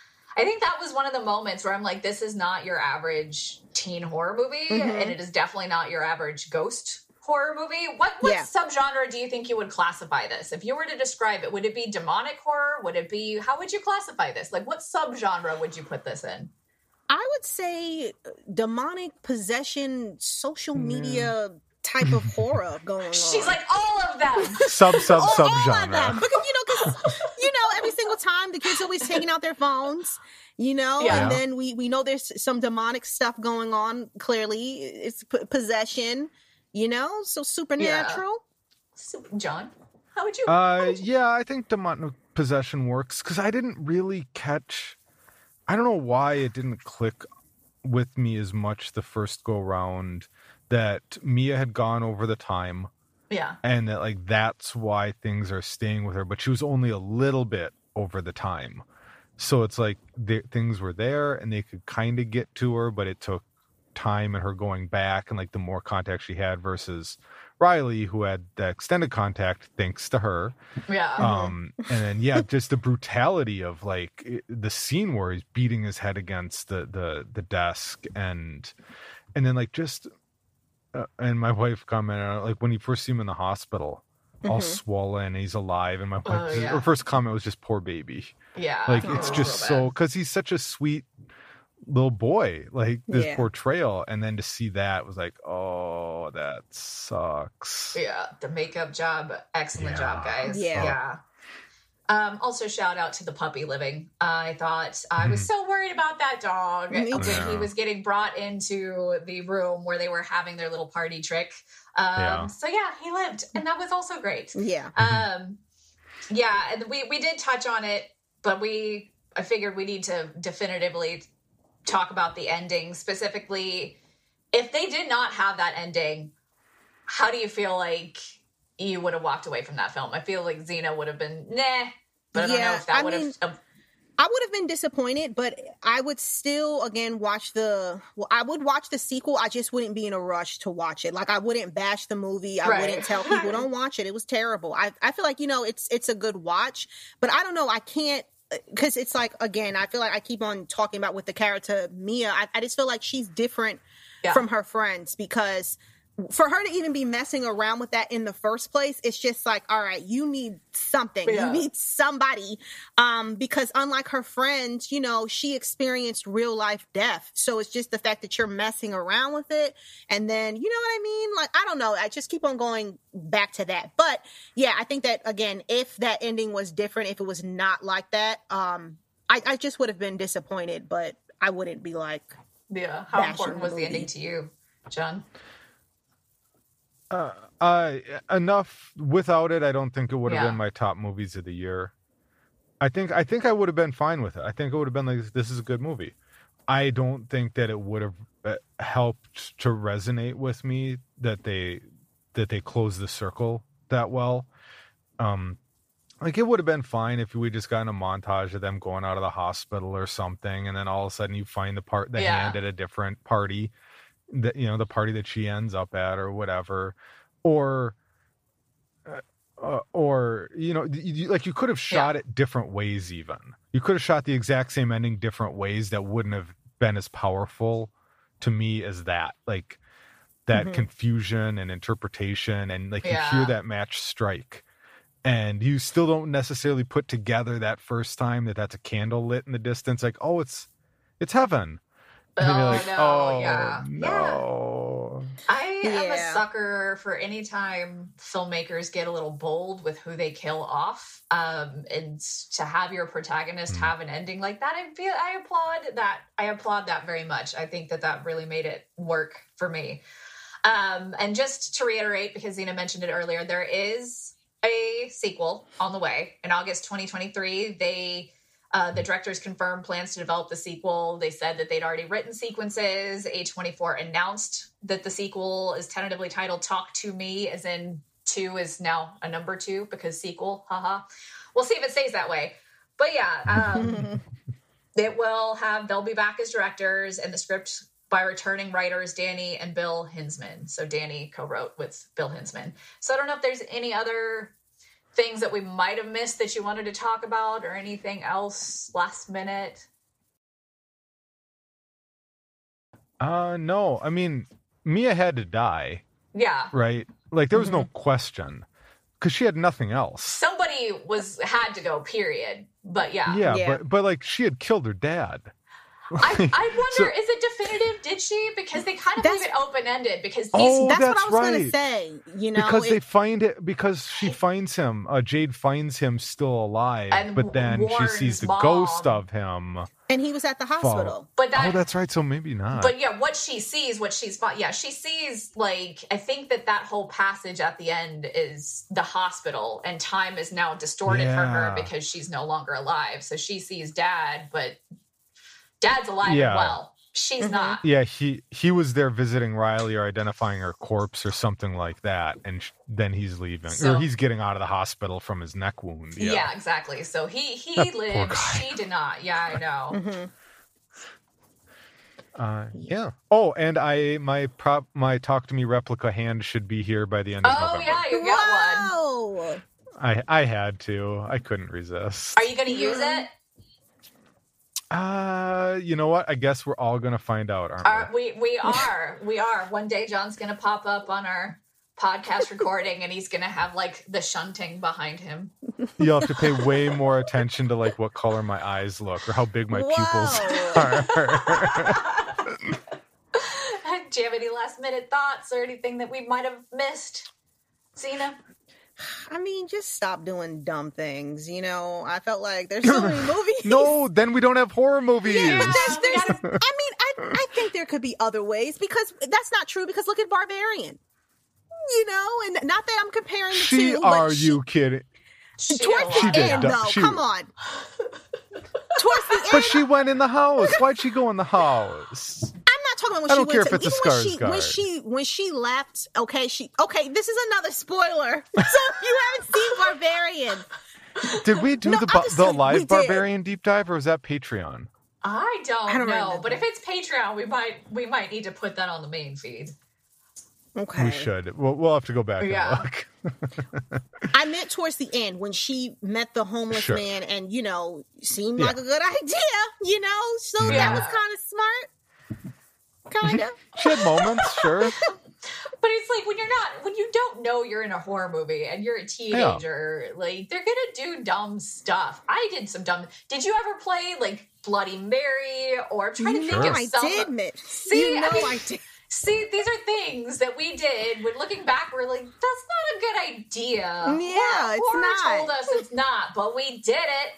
I think that was one of the moments where I'm like, this is not your average teen horror movie, mm-hmm. and it is definitely not your average ghost horror movie. What what yeah. subgenre do you think you would classify this? If you were to describe it, would it be demonic horror? Would it be, how would you classify this? Like, what subgenre would you put this in? I would say demonic possession, social media mm. type of horror going on. She's like, all of them. Sub, sub, all, sub all genre. Of them. Because, you know, because, you know, every single time the kids always taking out their phones, you know, yeah. and then we, we know there's some demonic stuff going on. Clearly, it's p- possession. You know, so supernatural. Yeah. John, how would you? Uh, how would you... yeah, I think demonic possession works because I didn't really catch. I don't know why it didn't click with me as much the first go round that Mia had gone over the time. Yeah, and that like that's why things are staying with her, but she was only a little bit over the time, so it's like the, things were there and they could kind of get to her, but it took time and her going back and like the more contact she had versus Riley, who had the extended contact thanks to her. Yeah. Um, and then yeah, just the brutality of like it, the scene where he's beating his head against the the the desk, and and then like just uh, and my wife commented on it, like when you first see him in the hospital, mm-hmm. all swollen, he's alive, and my wife, oh, yeah. her first comment was just poor baby. Yeah. Like it's just so because he's such a sweet little boy, like this yeah. portrayal, and then to see that was like, oh, that sucks. Yeah, the makeup job, excellent yeah. job, guys. Yeah. yeah. Um, also, shout out to the puppy living. Uh, I thought I was so worried about that dog when yeah. he was getting brought into the room where they were having their little party trick. Um, yeah. So yeah, he lived, and that was also great. Yeah. Um, yeah, and we we did touch on it, but we I figured we need to definitively talk about the ending, specifically if they did not have that ending. How do you feel like you would have walked away from that film? I feel like Xena would have been nah, but I don't yeah, know if that I would mean, have I would have been disappointed, but I would still, again, watch the, well, I would watch the sequel. I just wouldn't be in a rush to watch it. Like, I wouldn't bash the movie. I Right. wouldn't tell people, don't watch it. It was terrible. I, I feel like, you know, it's, it's a good watch, but I don't know. I can't, because it's like, again, I feel like I keep on talking about with the character Mia. I, I just feel like she's different Yeah. from her friends, because for her to even be messing around with that in the first place, it's just like, all right, you need something. Yeah. You need somebody. Um, because unlike her friends, you know, she experienced real life death. So it's just the fact that you're messing around with it. And then, you know what I mean? Like, I don't know. I just keep on going back to that. But yeah, I think that, again, if that ending was different, if it was not like that, um, I, I just would have been disappointed, but I wouldn't be like, Yeah. How bashing important the was the movie. ending to you, John? Uh, uh, enough without it. I don't think it would have Yeah. been my top movies of the year. I think I think I would have been fine with it. I think it would have been like, this is a good movie. I don't think that it would have uh, helped to resonate with me that they that they closed the circle that well. Um, like, it would have been fine if we just got a montage of them going out of the hospital or something, and then all of a sudden you find the part the Yeah. hand at a different party, that, you know, the party that she ends up at or whatever, or uh, or you know, you, you- like you could have shot Yeah. it different ways. Even you could have shot the exact same ending different ways that wouldn't have been as powerful to me as that. Like that Mhm. confusion and interpretation, and like you Yeah. hear that match strike, and you still don't necessarily put together that first time that that's a candle lit in the distance. Like, oh, it's it's heaven. And then Oh, you're like, no, oh yeah. no. I am a Yeah. sucker for any time filmmakers get a little bold with who they kill off, um, and to have your protagonist Mm. have an ending like that. I feel I applaud that. I applaud that very much. I think that that really made it work for me. Um, and just to reiterate, because Zena mentioned it earlier, there is a sequel on the way in August twenty twenty-three. They Uh, the directors confirmed plans to develop the sequel. They said that they'd already written sequences. A twenty-four announced that the sequel is tentatively titled Talk to Me, as in two is now a number two because sequel, haha. We'll see if it stays that way. But yeah, um, it will have, they'll be back as directors, and the script by returning writers Danny and Bill Hinsman. So Danny co-wrote with Bill Hinsman. So I don't know if there's any other things that we might have missed that you wanted to talk about, or anything else last minute. Uh, no, I mean, Mia had to die, Yeah, right? Like, there was no question, because she had nothing else. somebody was had to go. Period. But yeah, Yeah, Yeah. but but like, she had killed her dad. I, I wonder, So- is it definitive? Did she? Because they kind of That's- leave it open ended. Because these, Oh, that's, what that's I was going right. to say. You know, because they it- find it, because she finds him, uh, Jade finds him still alive, And but then she warns sees the Mom. ghost of him. and he was at the hospital. but that, Oh, that's right. So maybe not. but yeah, what she sees, what she's, yeah, she sees, like, I think that that whole passage at the end is the hospital, and time is now distorted for her Yeah. because she's no longer alive. So she sees dad, but dad's alive Yeah. and well. She's Mhm. not. Yeah, he he was there visiting Riley or identifying her corpse or something like that, and sh- then he's leaving, So- or he's getting out of the hospital from his neck wound. Yeah. Yeah, exactly. So he he That poor lived. guy. She did not. Yeah, I know. Mhm. uh, yeah. Oh, and I my prop my Talk to Me replica hand should be here by the end of Oh November. yeah, you got one. Whoa! I I had to. I couldn't resist. Are you going to use it? Uh, you know what? I guess we're all gonna find out, aren't Are, we we are we are. One day, John's going to pop up on our podcast recording, and he's going to have like the shunting behind him. we? You'll have to pay way more attention to like what color my eyes look or how big my pupils Whoa. are. Do you have any last minute thoughts or anything that we might have missed, Zena? I mean, just stop doing dumb things. You know, I felt like there's so many movies. No, then we don't have horror movies. Yeah, but there's, we there's, gotta- I mean, I, I think there could be other ways, because that's not true, because look at Barbarian. You know, and not that I'm comparing the She, two. are but she, you kidding? She Towards did a the lot. did end, du- though. she- Come on. Towards the But end, she went in the house. Why'd she go in the house? I'm not talking about when I she don't went care to if it's a even when she Skarsgård. when she when she left. Okay, she okay. This is another spoiler. So if you haven't seen Barbarian, Did we do No, the I'm bu- just the saying, we live did. Barbarian deep dive, or was that Patreon? I don't, I don't know, remember. but if it's Patreon, we might we might need to put that on the main feed. Okay. We should. We'll, we'll have to go back Yeah. and look. I meant towards the end when she met the homeless Sure. man and, you know, seemed Yeah. like a good idea, you know? So that Yeah. was kind of smart. Kind of. She had moments, sure. But it's like when you're not, when you don't know you're in a horror movie and you're a teenager, like they're gonna do dumb stuff. I did some dumb. Did you ever play like Bloody Mary or I'm trying to You think know of I some? did, Mitch. See, you know I mean- I did. See, these are things that we did. When looking back, we're like, that's not a good idea. Yeah, it's Horror not. told us it's not, but we did it.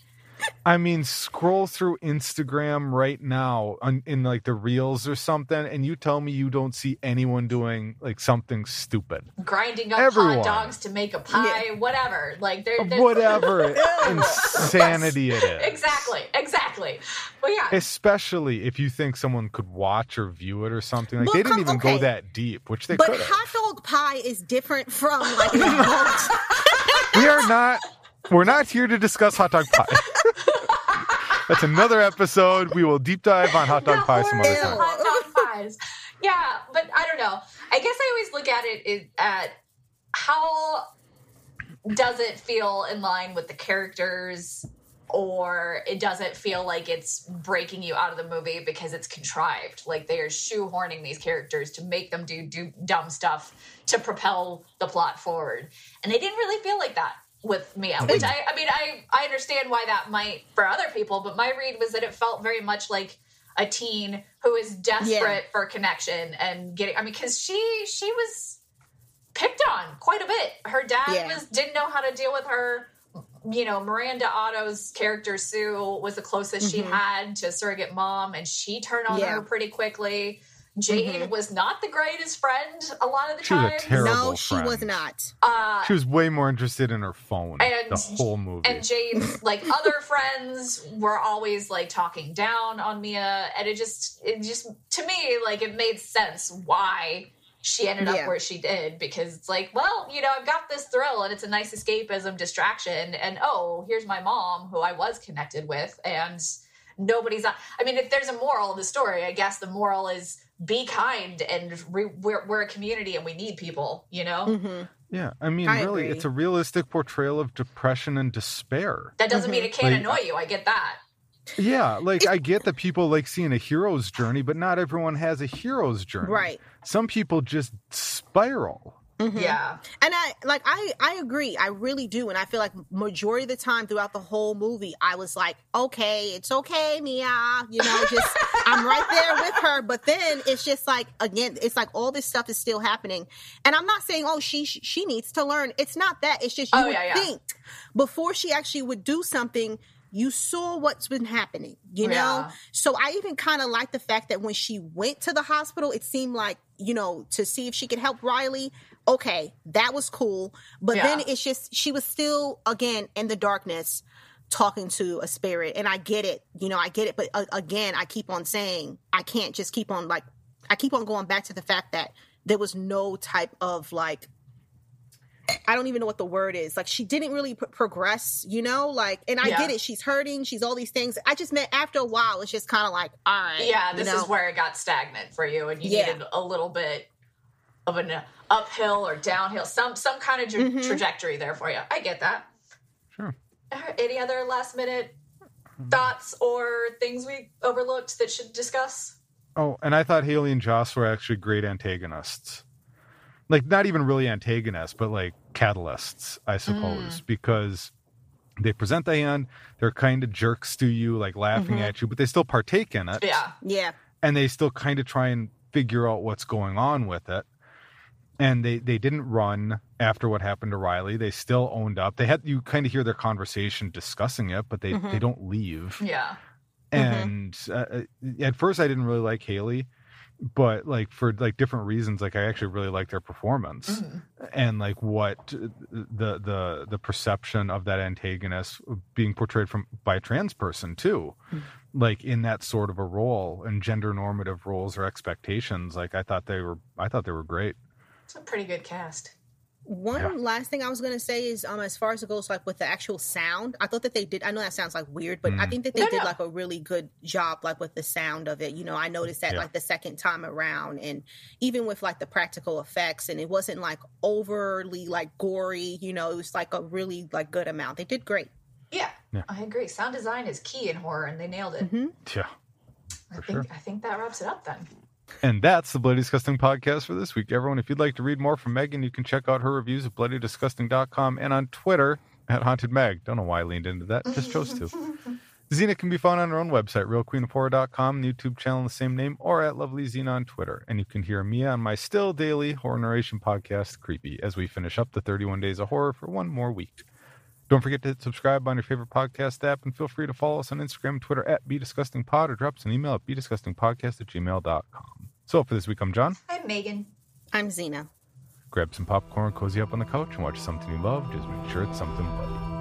I mean, scroll through Instagram right now on, in like the reels or something, and you tell me you don't see anyone doing like something stupid. Grinding up Everyone. hot dogs to make a pie, whatever. Like there, there's Whatever insanity it is. Exactly, exactly. But yeah, Especially if you think someone could watch or view it or something. Like Well, they didn't come- even okay. go that deep, which they But could have. hot dog pie is different from like an adult. We are not. We're not here to discuss hot dog pie. That's another episode. We will deep dive on hot dog The pie some other horrors of time. hot dog pies. Yeah, but I don't know. I guess I always look at it is- at how does it feel in line with the characters, or it doesn't feel like it's breaking you out of the movie because it's contrived. Like they are shoehorning these characters to make them do, do dumb stuff to propel the plot forward. And they didn't really feel like that with Mia, which I, I mean, I, I understand why that might for other people, but my read was that it felt very much like a teen who is desperate Yeah. for connection and getting, I mean, cause she, she was picked on quite a bit. Her dad Yeah. was, didn't know how to deal with her. You know, Miranda Otto's character, Sue, was the closest she had to a surrogate mom, and she turned on Yeah. her pretty quickly. Jade was not the greatest friend a lot of the She was a time. terrible No, she friend. was not. uh, She was way more interested in her phone And- the whole movie. and Jade's like other friends were always like talking down on Mia, and it just, it just to me like it made sense why she ended up Yeah. where she did, because it's like, well, you know, I've got this thrill and it's a nice escapism distraction, and oh, here's my mom who I was connected with, and nobody's not, I mean, if there's a moral of the story, I guess the moral is be kind, and re- we're, we're a community and we need people, you know? hmm yeah, I mean, I really, agree. it's a realistic portrayal of depression and despair. That doesn't mean it can't Like- annoy you. I get that. Yeah, like I get that people like seeing a hero's journey, but not everyone has a hero's journey. Right. Some people just spiral. Mhm. Yeah. And I like I I agree. I really do. And I feel like majority of the time throughout the whole movie, I was like, okay, it's okay, Mia. You know, just I'm right there with her. But then it's just like again, it's like all this stuff is still happening. And I'm not saying, oh, she she needs to learn. It's not that. It's just you Oh, would yeah, yeah. think before she actually would do something, you saw what's been happening, you know? Yeah. So I even kind of like the fact that when she went to the hospital, it seemed like, you know, to see if she could help Riley. Okay, that was cool. But Yeah. then it's just, she was still, again, in the darkness talking to a spirit. And I get it, you know, I get it. But uh, again, I keep on saying, I can't just keep on, like, I keep on going back to the fact that there was no type of, like, I don't even know what the word is. Like, she didn't really p- progress, you know? Like, and I Yeah. get it. She's hurting. She's all these things. I just meant after a while, it's just kind of like, all right. Yeah, you this know? is where it got stagnant for you, and you Yeah. needed a little bit of an uphill or downhill, some some kind of tra- Mhm. trajectory there for you. I get that. Sure. Uh, Any other last minute thoughts or things we overlooked that should discuss? Oh, and I thought Haley and Joss were actually great antagonists. Like, not even really antagonists, but like catalysts, I suppose, because they present the hand, they're kind of jerks to you, like laughing at you, but they still partake in it. Yeah, Yeah. And they still kind of try and figure out what's going on with it. And they, they didn't run after what happened to Riley. They still owned up. They had, you kind of hear their conversation discussing it, but they, they don't leave. yeah, And uh, at first I didn't really like Haley, but like for like different reasons, like I actually really liked their performance and like what the, the, the perception of that antagonist being portrayed from by a trans person too, like in that sort of a role and gender normative roles or expectations. Like I thought they were, I thought they were great. it's a pretty good cast. One Yeah. last thing I was gonna say is, um, as far as it goes, like with the actual sound, I thought that they did. I know that sounds like weird, but I Mm. think that they No, did no. like a really good job, like with the sound of it. You know, I noticed that Yeah. like the second time around, and even with like the practical effects, and it wasn't like overly like gory. You know, it was like a really like good amount. They did great. Yeah, Yeah. I agree. Sound design is key in horror, and they nailed it. hmm Yeah. I for think sure. I think that wraps it up then. And that's the Bloody Disgusting podcast for this week. Everyone, if you'd like to read more from Megan, you can check out her reviews at bloody disgusting dot com and on Twitter at Haunted Meg. Don't know why I leaned into that. Just chose to. Xena can be found on her own website, real queen of horror dot com, the YouTube channel in the same name, or at Lovely Xena on Twitter. And you can hear me on my still daily horror narration podcast, Creepy, as we finish up the thirty-one Days of Horror for one more week. Don't forget to hit subscribe on your favorite podcast app, and feel free to follow us on Instagram and Twitter at BeDisgustingPod, or drop us an email at bedisgustingpodcast at gmail dot com. So for this week, I'm John. I'm Megan. I'm Xena. Grab some popcorn, cozy up on the couch, and watch something you love. Just make sure it's something bloody.